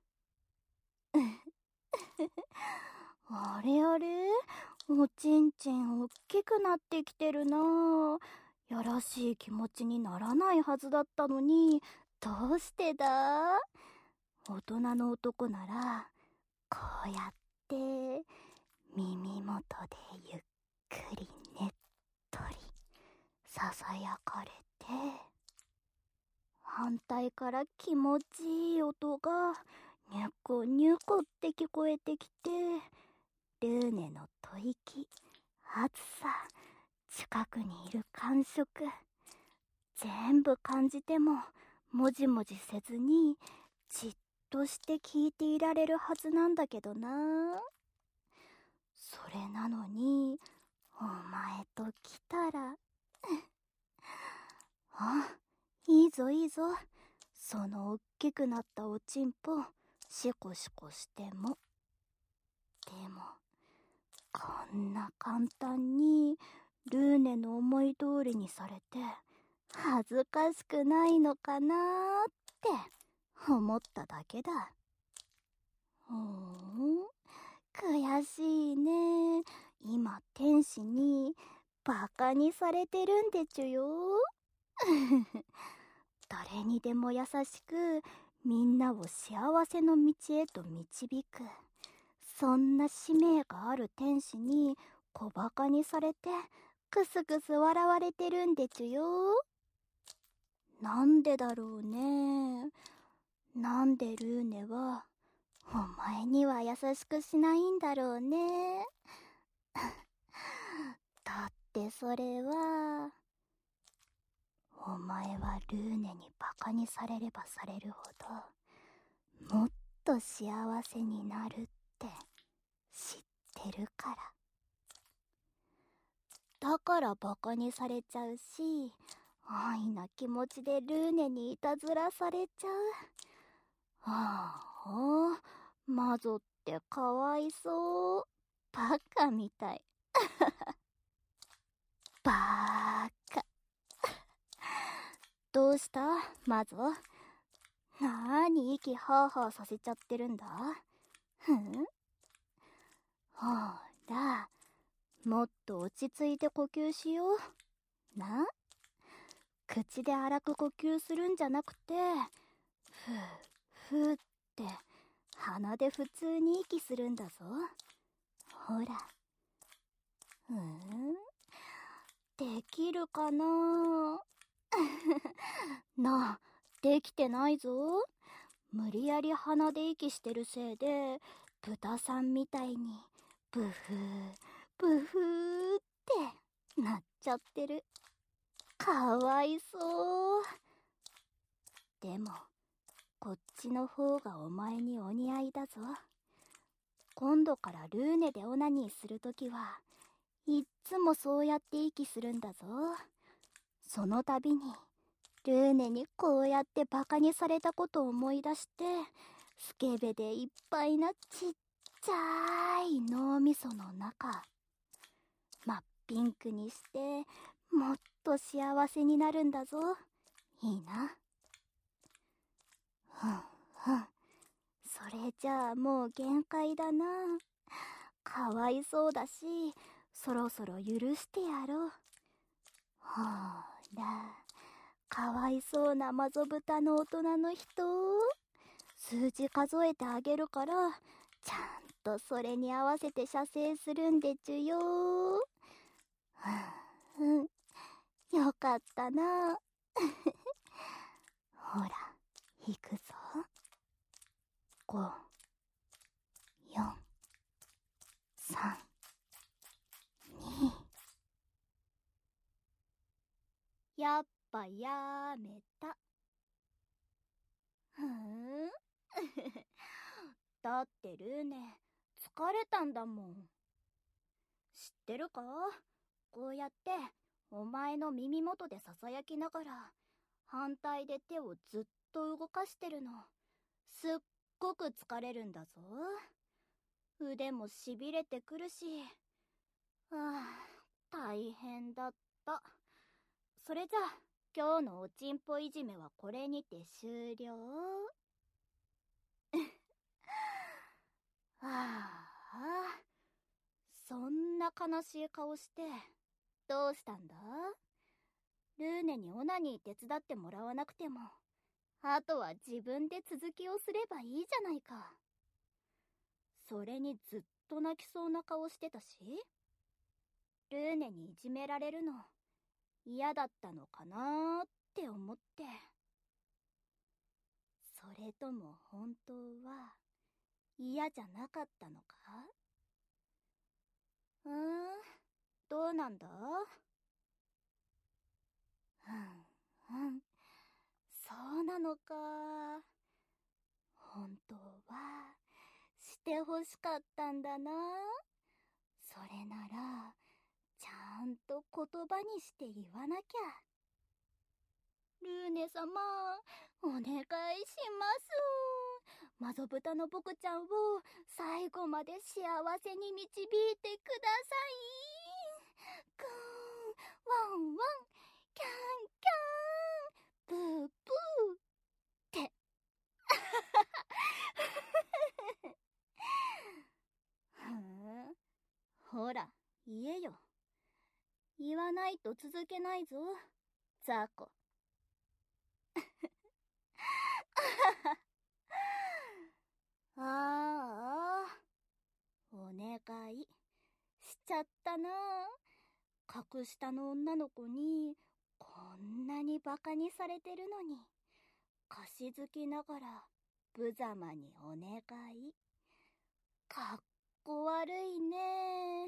あれあれ、おちんちんおっきくなってきてるなぁ。やらしい気持ちにならないはずだったのに、どうしてだ？大人の男ならこうやって耳元でゆっくりねっとりささやかれて、反対から気持ちいい音がニュコニュコって聞こえてきて、ルーネの吐息、暑さ、近くにいる感触、全部感じてももじもじせずにじっとして聞いていられるはずなんだけどな。それなのにお前と来たらあ、いいぞいいぞ。そのおっきくなったおちんぽ、シコシコしても。でも、こんな簡単にルーネの思い通りにされて、恥ずかしくないのかなーって思っただけだ。ほーん、悔しいね。今天使にバカにされてるんでちゅよ。誰にでも優しくみんなを幸せの道へと導く、そんな使命がある天使に小バカにされてクスクス笑われてるんでちゅよ。なんでだろうね。なんでルーネはお前には優しくしないんだろうね。だってそれは、お前はルーネにバカにされればされるほどもっと幸せになるって知ってるから。だからバカにされちゃうし、安易な気持ちでルーネにいたずらされちゃう。ああ、マゾってかわいそう。バカみたい。バーカ。どうしたマゾ。なーに息ハーハーさせちゃってるんだ。ふん。ほら、もっと落ち着いて呼吸しよう。な？口で荒く呼吸するんじゃなくて、ふー、ふーって鼻で普通に息するんだぞ。ほら。ふーん。できるかななあ、できてないぞ。無理やり鼻で息してるせいで、豚さんみたいに、ブフー、ブフーってなっちゃってる。かわいそう。でも、こっちの方がお前にお似合いだぞ。今度からルーネでオナニーするときは、いっつもそうやって息するんだぞ。その度に、ルーネにこうやってバカにされたことを思い出して、スケベでいっぱいなちっちゃい脳みその中、真っピンクにして、もっと幸せになるんだぞ。いいな。ふんふん。それじゃあもう限界だな。かわいそうだし、そろそろ許してやろう。ほーら、かわいそうなマゾブタの大人の人、数字数えてあげるから、ちゃんとそれに合わせて射精するんでちゅよ。ふん、よかったな。ほら、行くぞ。ご、よん、さん、に。やっぱやめた。ふーん。だってルーネ、疲れたんだもん。知ってるか？こうやってお前の耳元でささやきながら反対で手をずっと動かしてるの、すっごく疲れるんだぞ。腕もしびれてくるし、はあ、大変だった。それじゃあ今日のおちんぽいじめはこれにて終了。はあ、そんな悲しい顔してどうしたんだ？ルーネにオナニー手伝ってもらわなくても、あとは自分で続きをすればいいじゃないか。それにずっと泣きそうな顔してたし、ルーネにいじめられるの嫌だったのかなーって思って。それとも本当は嫌じゃなかったのか？うーん、どうなんだ？うんうん、そうなのか。本当はしてほしかったんだな。それならちゃんと言葉にして言わなきゃ。 ルーネ様、お願いします。マゾブタの僕ちゃんを最後まで幸せに導いてください。くーん、ワンワン、キャンキャン、ブーブーってふん、ほら言えよ。言わないと続けないぞ、ザコ。ああ、お願いしちゃったな。格下の女の子にこんなにバカにされてるのに、貸し付きながら無様にお願い。かっこ悪いね。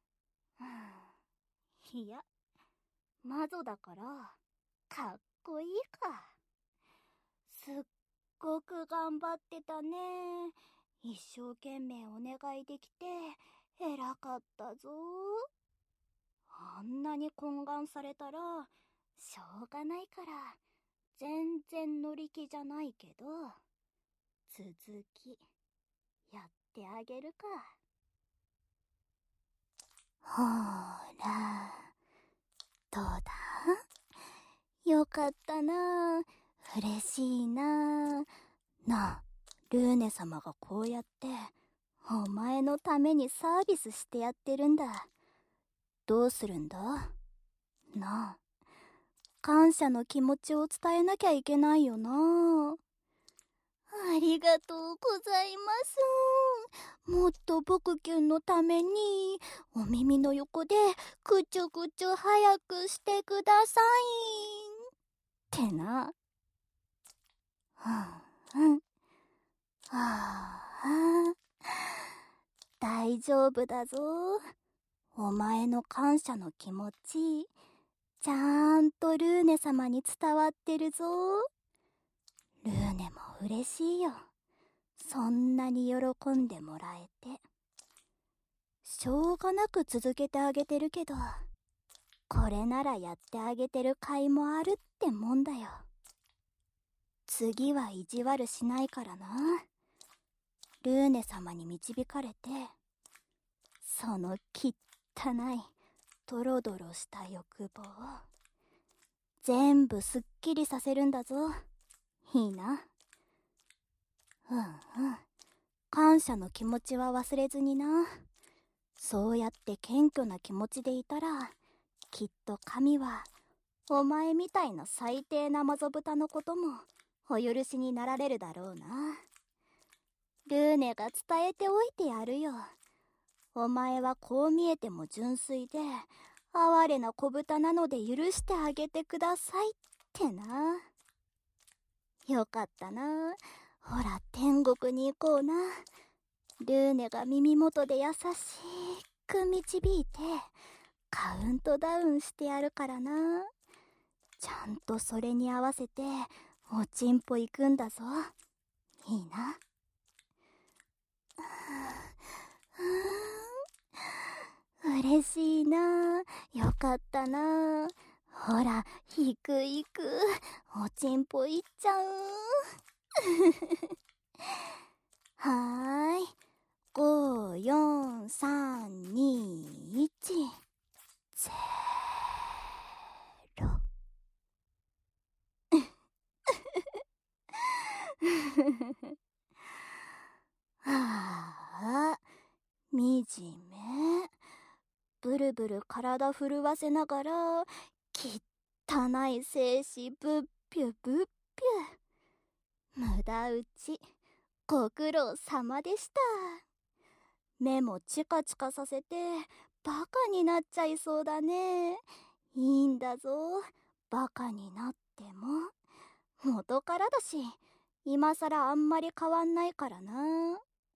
いや、魔女だからかっこいいか。すっごく頑張ってたね。一生懸命お願いできて偉かったぞ。あんなに懇願されたらしょうがないから全然乗り気じゃないけど、続きやってあげるか。ほーら、どうだ？よかったな。嬉しいな。なあ、ルーネ様がこうやってお前のためにサービスしてやってるんだ。どうするんだ？なあ、感謝の気持ちを伝えなきゃいけないよな。ありがとうございます。もっと僕キュンのためにお耳の横でくちゅくちゅ早くしてくださいってな。うんうん。はあ、大丈夫だぞ。お前の感謝の気持ちちゃんとルーネ様に伝わってるぞ。ルーネも嬉しいよ、そんなに喜んでもらえて。しょうがなく続けてあげてるけど、これならやってあげてる甲斐もあるってもんだよ。次は意地悪しないからな。ルーネ様に導かれて、その汚いドロドロした欲望を全部すっきりさせるんだぞ。いいな。うんうん。感謝の気持ちは忘れずにな。そうやって謙虚な気持ちでいたら、きっと神はお前みたいな最低なマゾブタのこともお許しになられるだろうな。ルーネが伝えておいてやるよ。お前はこう見えても純粋で哀れな小豚なので許してあげてくださいってな。よかったな。ほら天国に行こうな。ルーネが耳元で優しく導いてカウントダウンしてやるからな。ちゃんとそれに合わせておちんぽ行くんだぞ。いいな。嬉しいな。よかったな。ほら行く行く、おちんぽ行っちゃう。はーい、ご、よん、さん、に、いち、ゼロ。はあ、みじめ。ブルブル体震わせながら汚い精子ぶっぴゅぶっぴゅ。無駄打ちご苦労様でした。目もチカチカさせてバカになっちゃいそうだね。いいんだぞ、バカになっても。元からだし今さらあんまり変わんないからな。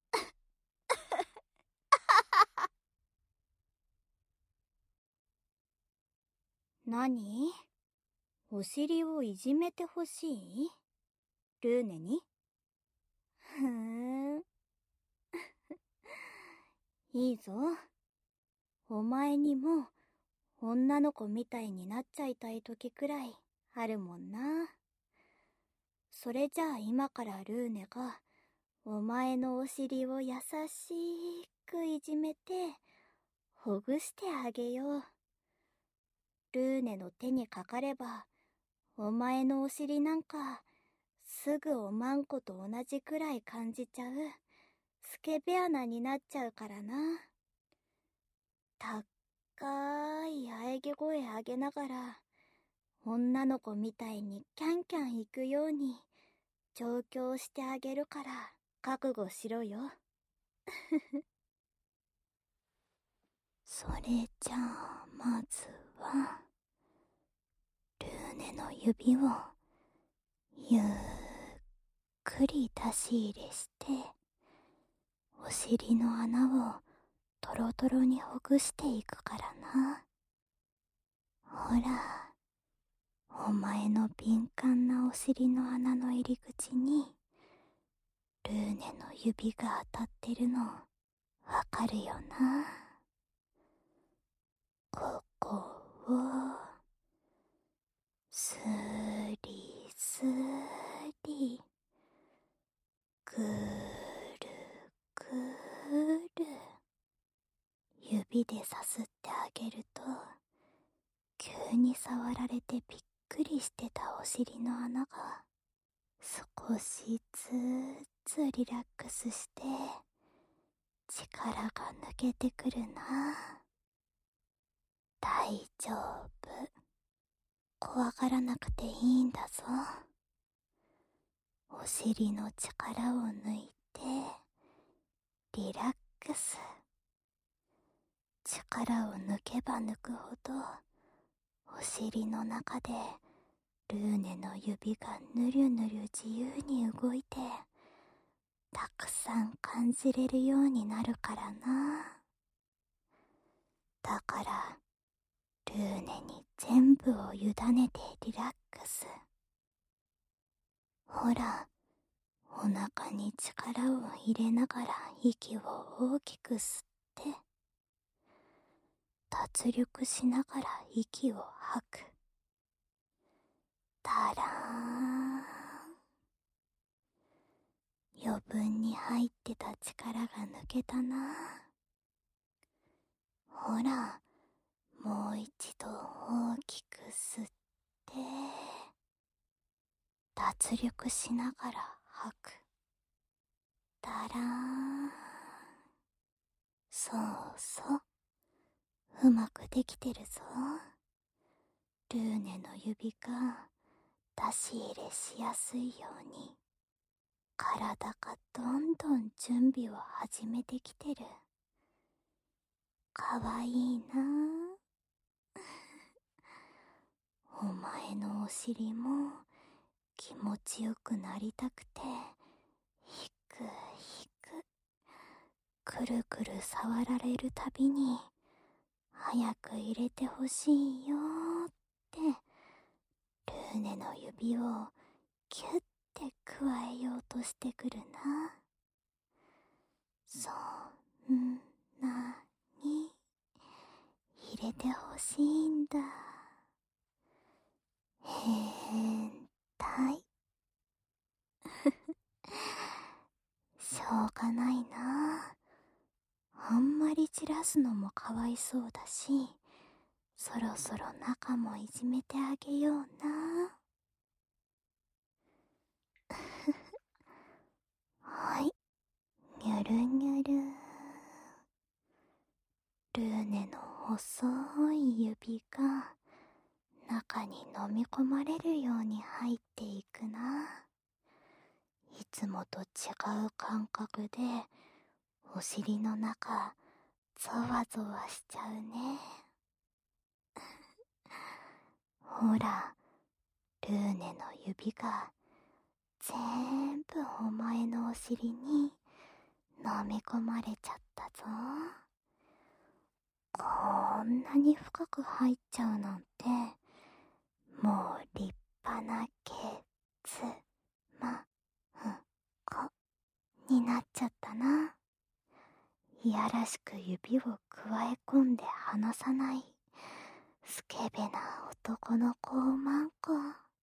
何？お尻をいじめてほしい？ルーネに？ふーん。いいぞ。お前にも女の子みたいになっちゃいたい時くらいあるもんな。それじゃあ今からルーネがお前のお尻を優しくいじめてほぐしてあげよう。ルーネの手にかかればお前のお尻なんかすぐおまんこと同じくらい感じちゃうスケベ穴になっちゃうからな。たっかーい喘ぎ声上げながら女の子みたいにキャンキャン行くように調教してあげるから覚悟しろよ。それじゃあまずはルーネの指をゆっくり出し入れしてお尻の穴をトロトロにほぐしていくからな。ほら、お前の敏感なお尻の穴の入り口にルーネの指が当たってるのわかるよな。ここをスリスリぐるぐる指でさすってあげると急に触られてびっくりしてたお尻の穴が少しずつリラックスして力が抜けてくるな。大丈夫。怖がらなくていいんだぞ。お尻の力を抜いてリラックス。力を抜けば抜くほどお尻の中でルーネの指がぬるぬる自由に動いてたくさん感じれるようになるからな。だからルーネに全部を委ねてリラックス。ほら、お腹に力を入れながら息を大きく吸って脱力しながら息を吐く。たらーん。余分に入ってた力が抜けたな。ほら、もう一度大きく吸って脱力しながら吐く。たらーん。そうそう、うまくできてるぞ。ルーネの指が出し入れしやすいように体がどんどん準備を始めてきてる。かわいいな。お前のお尻も気持ちよくなりたくてひくひくくるくる触られるたびに早く入れてほしいよってルーネの指をキュッて加えようとしてくるな。そんなに入れてほしいんだ。変態。しょうがないな。あんまり散らすのもかわいそうだし、そろそろ中もいじめてあげような。はい、にゅるにゅる。ルーネの細い指が中に飲み込まれるように入っていくな。いつもと違う感覚でお尻の中ゾワゾワしちゃうね。ほら、ルーネの指が全部お前のお尻に飲み込まれちゃったぞ。こんなに深く入っちゃうなんて、もう立派なケツマフコになっちゃったな。いやらしく指を加え込んで離さないスケベな男の子マンコ。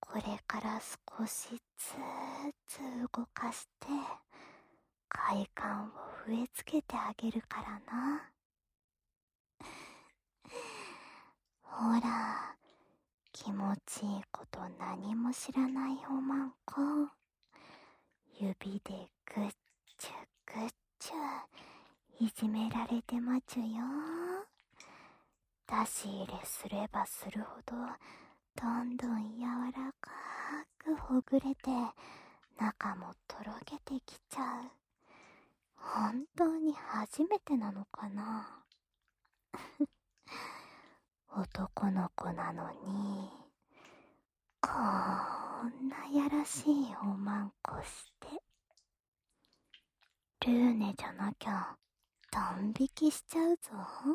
これから少しずつ動かして快感を植え付けてあげるからな。ほら、気持ちいいこと何も知らないおまんこ、指でぐっちゅぐっちゅいじめられてまちゅよ。出し入れすればするほどどんどん柔らかくほぐれて中もとろけてきちゃう。本当に初めてなのかな。男の子なのにこんなやらしいおまんこして。ルーネじゃなきゃドン引きしちゃうぞ。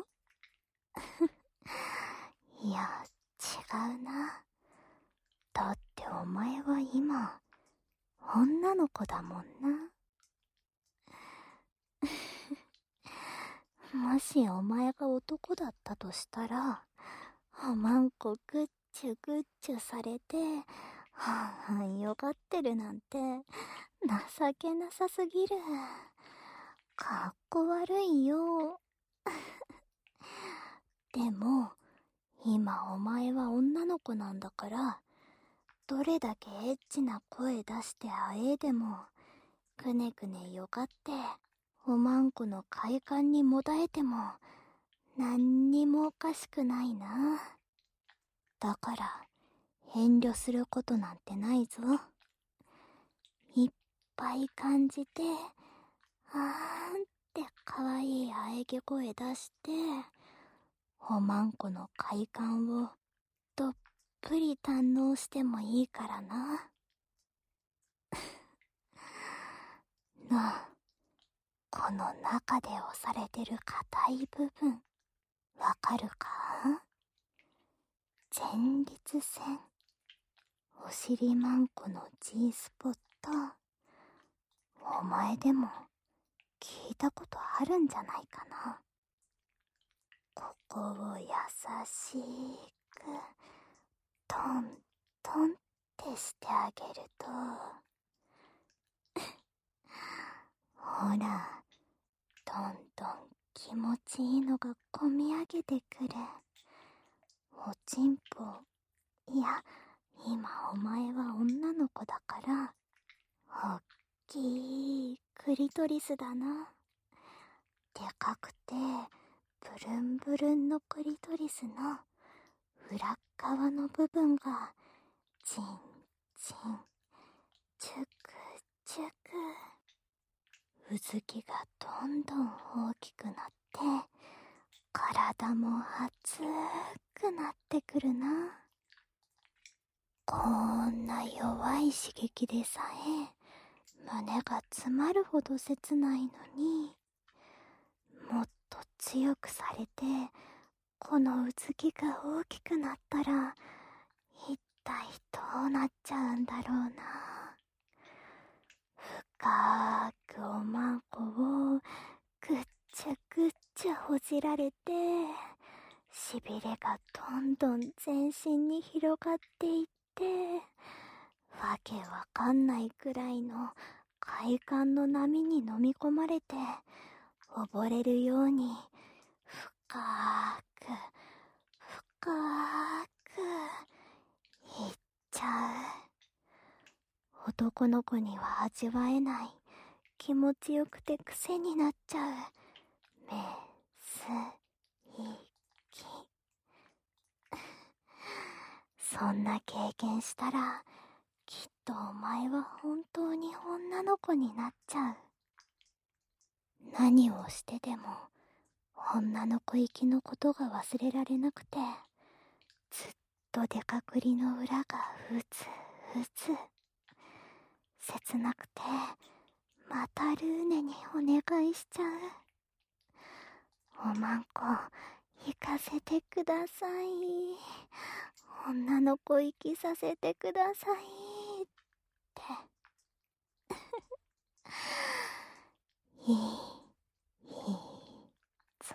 いや、違うな。だってお前は今女の子だもんな。もしお前が男だったとしたら、おまんこぐっちゅぐっちゅされてはんはんよがってるなんて情けなさすぎる。かっこ悪いよ。でも今お前は女の子なんだから、どれだけエッチな声出してあえいでもくねくねよがっておまんこの快感にもだえてもなんにもおかしくないな。だから遠慮することなんてないぞ。いっぱい感じてあーんってかわいい喘ぎ声出しておまんこの快感をどっぷり堪能してもいいからな。なあ、この中で押されてる硬い部分わかるか？前立腺、お尻まんこの G スポット。お前でも聞いたことあるんじゃないかな。ここを優しくトントンってしてあげるとほら、どんどん気持ちいいのがこみ上げてくる。おちんぽ、いや、今お前は女の子だからおっきいクリトリスだな。でかくてブルンブルンのクリトリスの裏側の部分がチンチンチュクチュク、うずきがどんどん大きくなって体も熱くなってくるな。こんな弱い刺激でさえ胸が詰まるほど切ないのに、もっと強くされてこのうずきが大きくなったら一体どうなっちゃうんだろうな。深くおまんこをぐっちゃぐっちゃほじられて、しびれがどんどん全身に広がっていって、わけわかんないくらいの快感の波に飲み込まれて溺れるように深く深くいっちゃう。男の子には味わえない気持ちよくて癖になっちゃうメスいき。そんな経験したらきっとお前は本当に女の子になっちゃう。何をしてでも女の子行きのことが忘れられなくて、ずっとデカクリの裏がうつうつ切なくて、またルーネにお願いしちゃう。おまんこ行かせてください、女の子行きさせてくださいっていいいいぞ。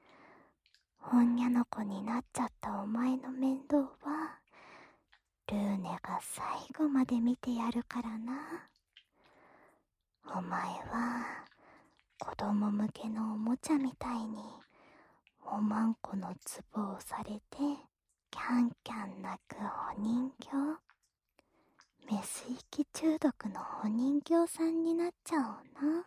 女の子になっちゃったお前の面倒はルー後まで見てやるからな。お前は子供向けのおもちゃみたいにおまんこのツボをされてキャンキャン泣くお人形、メス息中毒のお人形さんになっちゃおうな。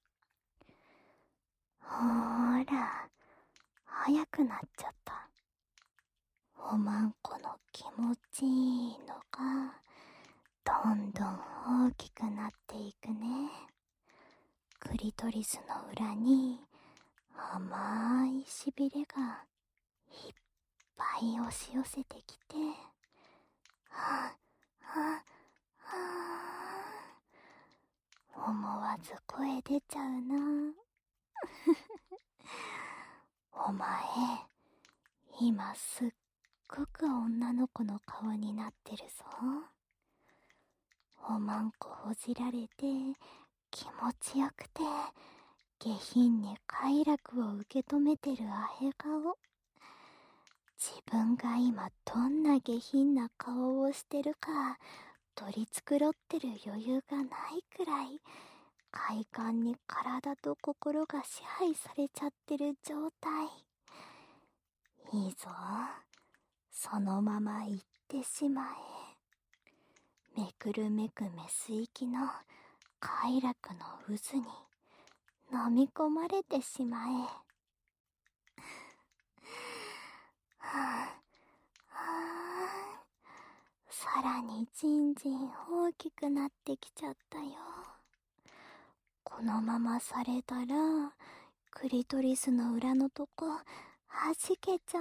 ほーら、早くなっちゃった。おまんこの気持ちいいのがどんどん大きくなっていくね。クリトリスの裏に甘いしびれがいっぱい押し寄せてきて、はぁ、はぁ、はぁ、思わず声出ちゃうな。お前、今すっごく女の子の顔になってるぞ。おまんこほじられて気持ちよくて下品に快楽を受け止めてるあへ顔。自分が今どんな下品な顔をしてるか取り繕ってる余裕がないくらい快感に体と心が支配されちゃってる状態。いいぞ、そのまま行ってしまえ。めくるめくメス息の快楽の渦に飲み込まれてしまえ。はぁ、はぁ、さらにじんじん大きくなってきちゃったよ。このままされたらクリトリスの裏のとこはじけちゃう。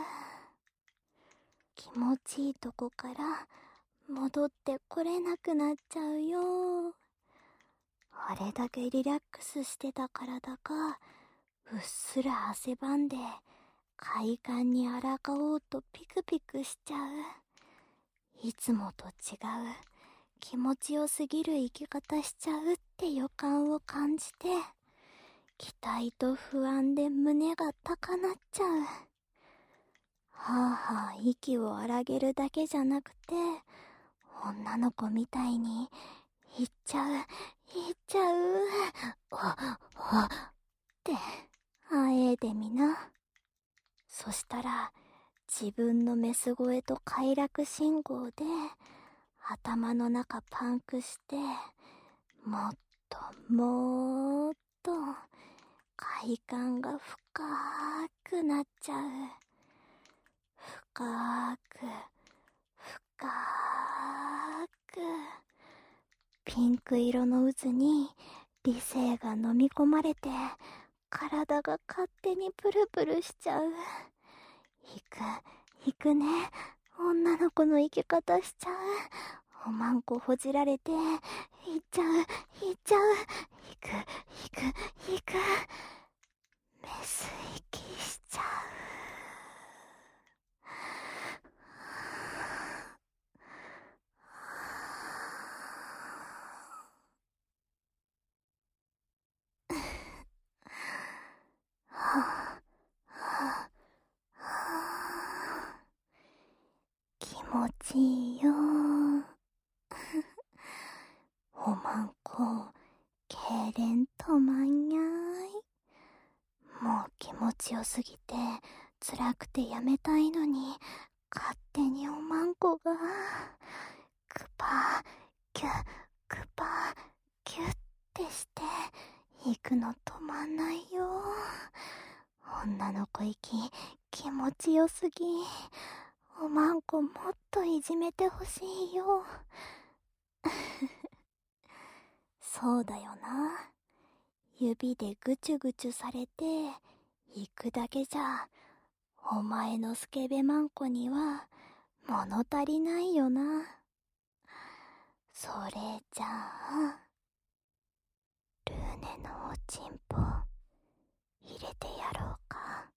気持ちいいとこから戻ってこれなくなっちゃうよ。あれだけリラックスしてた体がうっすら汗ばんで快感に抗おうとピクピクしちゃう。いつもと違う気持ちよすぎる生き方しちゃうって予感を感じて、期待と不安で胸が高鳴っちゃう。はぁはぁ息を荒げるだけじゃなくて、女の子みたいに言っちゃう、言っちゃう、あ、あってあえいでみな。そしたら自分のメス声と快楽信号で頭の中パンクして、もっともっと快感が深くなっちゃう。深く深くピンク色の渦に理性が飲み込まれて体が勝手にプルプルしちゃう。行く行くね、女の子の生き方しちゃう。おまんこほじられて行っちゃう行っちゃう。行く行く行く。メス息しちゃう。はぁ、はぁ、はぁ、気持ちいいよ。おまんこ、痙攣止まんにゃーい。もう気持ちよすぎて辛くてやめたいのに、勝手におまんこがクパーキュクパーキュってして行くの止まんないよ。女の子息気持ちよすぎ。おまんこもっといじめてほしいよ。そうだよな。指でぐちゅぐちゅされて行くだけじゃお前のスケベマンコには物足りないよな。それじゃあルーネのおちんぽ入れてやろうか。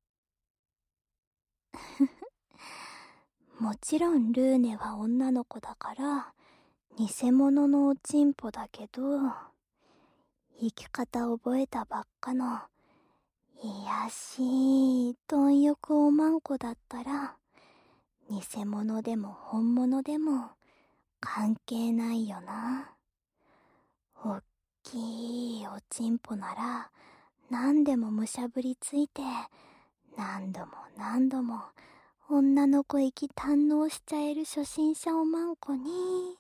もちろんルーネは女の子だから偽物のおちんぽだけど、生き方覚えたばっかのいやしい貪欲おまんこだったら偽物でも本物でも関係ないよな。おっきいおちんぽなら何でもむしゃぶりついて何度も何度も女の子息堪能しちゃえる初心者おまんこに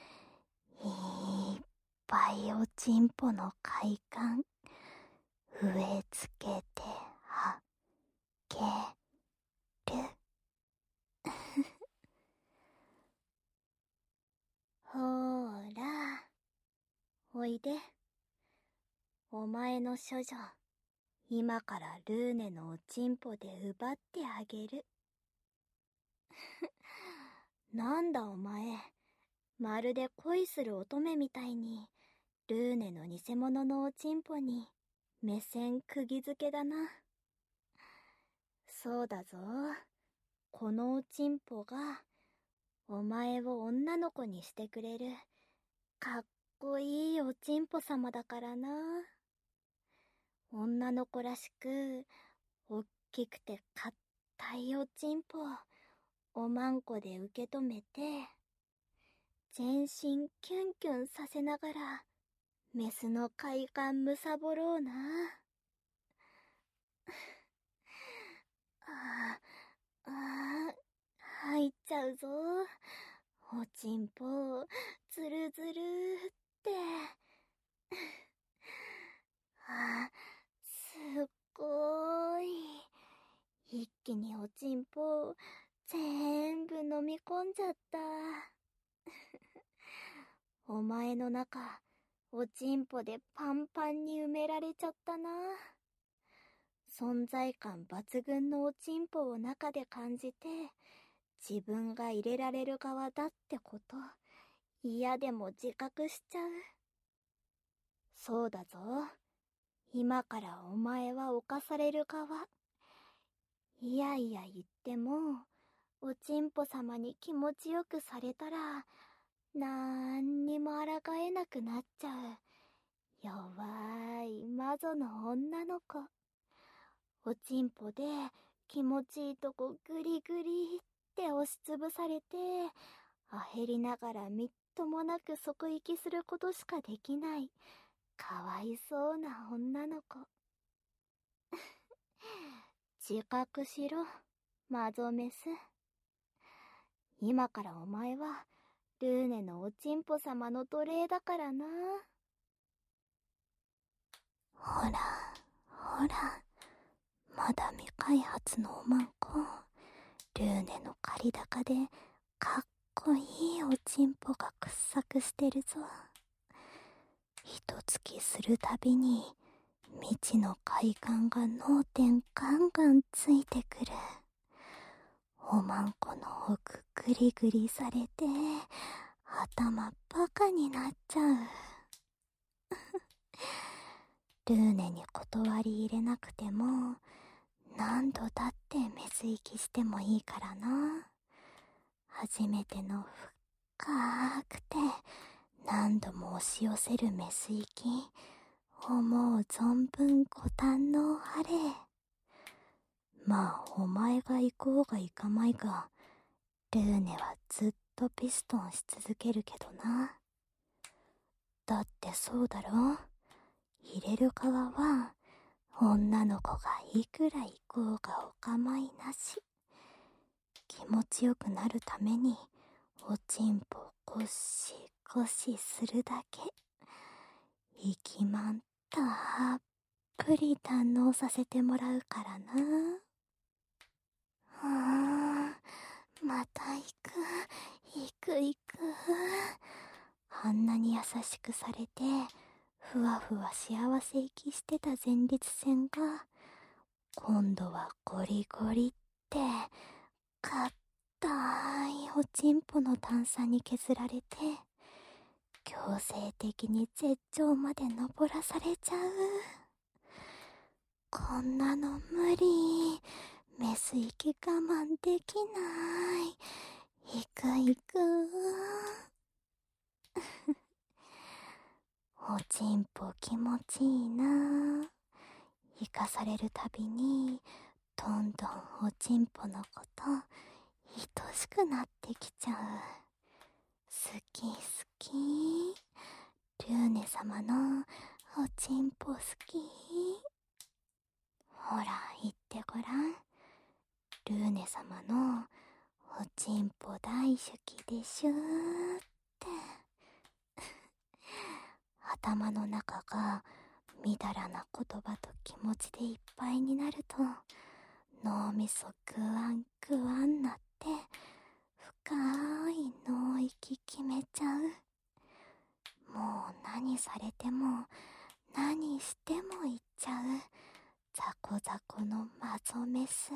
いっぱいおちんぽの快感植え付けてあげる。ほーらおいで、お前の処女今からルーネのおちんぽで奪ってあげる。なんだお前、まるで恋する乙女みたいにルーネの偽物のおちんぽに目線釘付けだな。そうだぞ、このおちんぽがお前を女の子にしてくれるかっこいいおちんぽ様だからな。女の子らしくおっきくてかったいおちんぽおまんこで受け止めて全身キュンキュンさせながらメスの快感むさぼろうな。ああ、ああ、入っちゃうぞ。おちんぽ、ずるずるって。あ、すっごーい。一気におちんぽ、全部飲み込んじゃった。お前の中、おちんぽでパンパンに埋められちゃったな。存在感抜群のおちんぽを中で感じて、自分が入れられる側だってこと、嫌でも自覚しちゃう。そうだぞ。今からお前は侵される側。いやいや言っても、おちんぽ様に気持ちよくされたら、なんにも抗えなくなっちゃう。弱い魔女の女の子。おちんぽで気持ちいいとこグリグリって押しつぶされて、焦りながらみっともなく底行きすることしかできない、かわいそうな女の子。自覚しろ、マゾメス。今からお前は、ルーネのおちんぽ様の奴隷だからな。ほら、ほら、まだ未開発のおまんこ、ルーネの借り高で、かっこいいおちんぽが掘削してるぞ。ひとつきするたびに、未知の快感が脳天ガンガンついてくる。おまんこの奥グリグリされて、頭バカになっちゃう。ルーネに断り入れなくても、何度だってメス息してもいいからな。初めての深くて何度も押し寄せるメス息、思う存分ご堪能あれ。まあお前が行こうが行かまいが、ルーネはずっとピストンし続けるけどな。だってそうだろ、入れる側は女の子がいくら行こうがお構いなし。気持ちよくなるためにおちんぽゴシゴシするだけ。息満たっぷり堪能させてもらうからな。あー、また行く、行く行く。あんなに優しくされて、ふわふわ幸せ息してた前立腺が、今度はゴリゴリって、かったいおちんぽの段差に削られて、強制的に絶頂まで登らされちゃう。こんなの無理。メス息我慢できない。行く行く。おちんぽ気持ちいいな。生かされるたびにどんどんおちんぽのこと愛しくなってきちゃう。 好き好き。ルーネ様のおちんぽ好き。ほら言ってごらん。ルーネ様のおちんぽ大好きでしゅーって。頭の中がみだらな言葉と気持ちでいっぱいになると、脳みそグワングワンなって深い脳息決めちゃう。もう何されても何しても言っちゃうザコザコのマゾメス。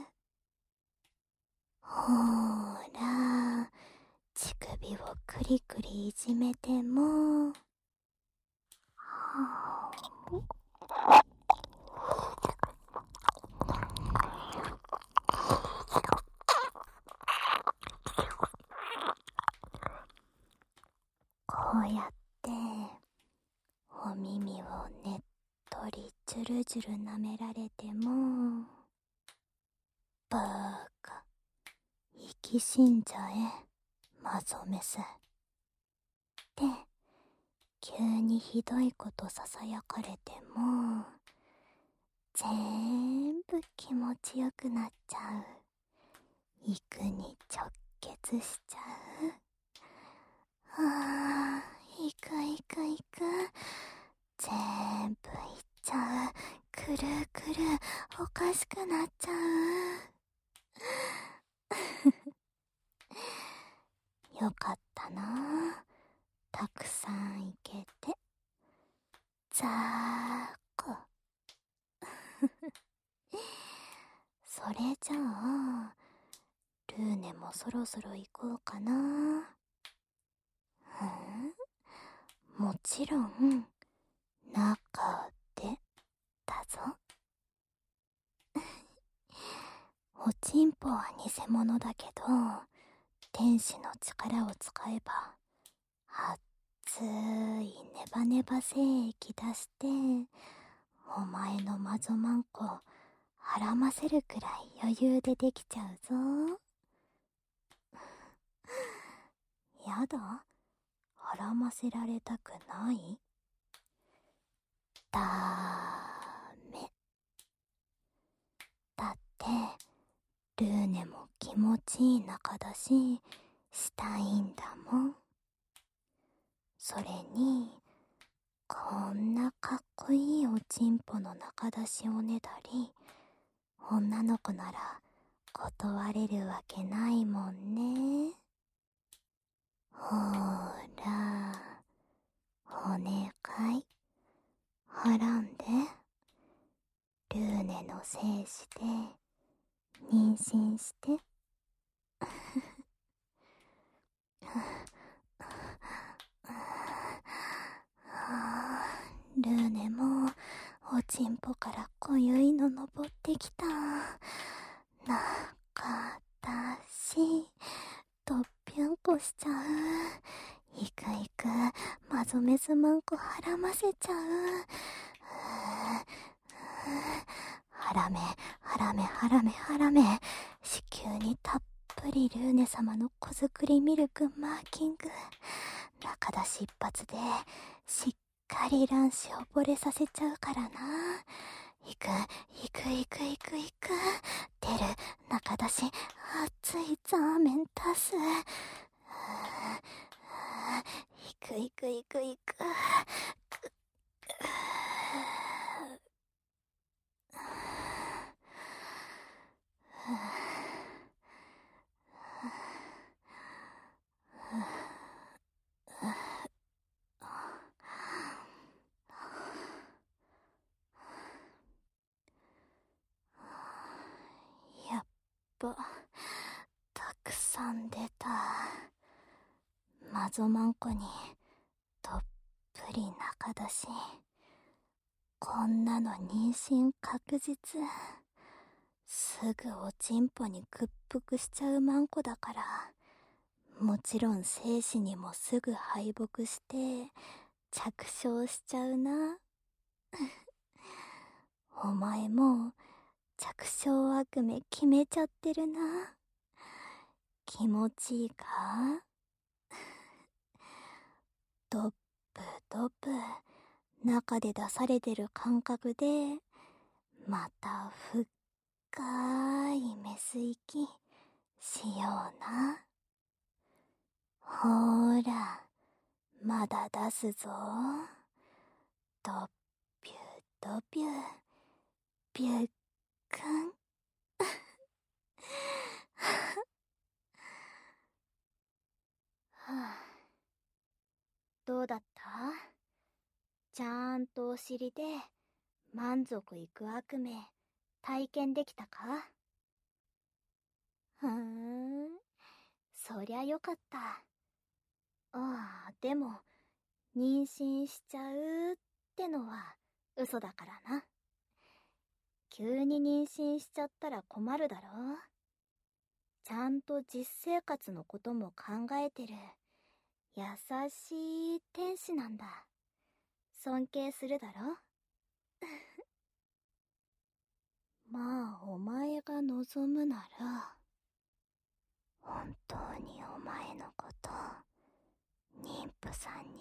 ほーら、乳首をクリクリいじめても、はぁこうやってお耳をねっとりジュルジュル舐められても、バーカ、生き死んじゃえマゾメスって急にひどいことささやかれても全部気持ちよくなっちゃう。幾に直結しちゃう。あー、いくいくいく、全部いっちゃう。くるくるおかしくなっちゃう。よかったな、たくさんいけて。ざーこ。それじゃあルーネもそろそろ行こうかな。ん？もちろん中でだぞ。おちんぽは偽物だけど天使の力を使えば熱いネバネバ精液出してお前のマゾマンコはらませるくらい余裕でできちゃうぞ。やだ、はらませられたくない？だーめ。だってルーネも気持ちいい仲だししたいんだもん。それにこんなかっこいいおちんぽの仲出しおねだり女の子なら断れるわけないもんね。ほーら、お願いはらんで。ルーネの精子で妊娠して。ルーネもおちんぽから濃ゆいの登ってきた。中出しとっぴゃんこしちゃう。いくいくマゾメスマンコはらませちゃう。はらめはらめはらめはらめ。子宮にたっぷりルーネ様の子作りミルクマーキング。中出し一発でしっかり卵子溺れさせちゃうからな。いくいくいくいくいく。出る中出し熱いザーメン足す。いくいくいくいく。やっぱたくさん出た。マゾマンコにどっぷり中だし、こんなの妊娠確実。すぐおちんぽに屈服しちゃうマンコだから、もちろん精子にもすぐ敗北して着床しちゃうな。お前も着床悪夢決めちゃってるな。気持ちいいか？ ドップドップ中で出されてる感覚で、また深いメス息しような。ほーら、まだ出すぞ。ドッピュドピュ、ピュッくん。はあ、どうだった？ちゃんとお尻で満足いく悪夢体験できたか？ふーん、そりゃよかった。ああ、でも妊娠しちゃうってのは嘘だからな。急に妊娠しちゃったら困るだろ。ちゃんと実生活のことも考えてる優しい天使なんだ。尊敬するだろ。まあお前が望むなら、本当にお前のこと妊婦さん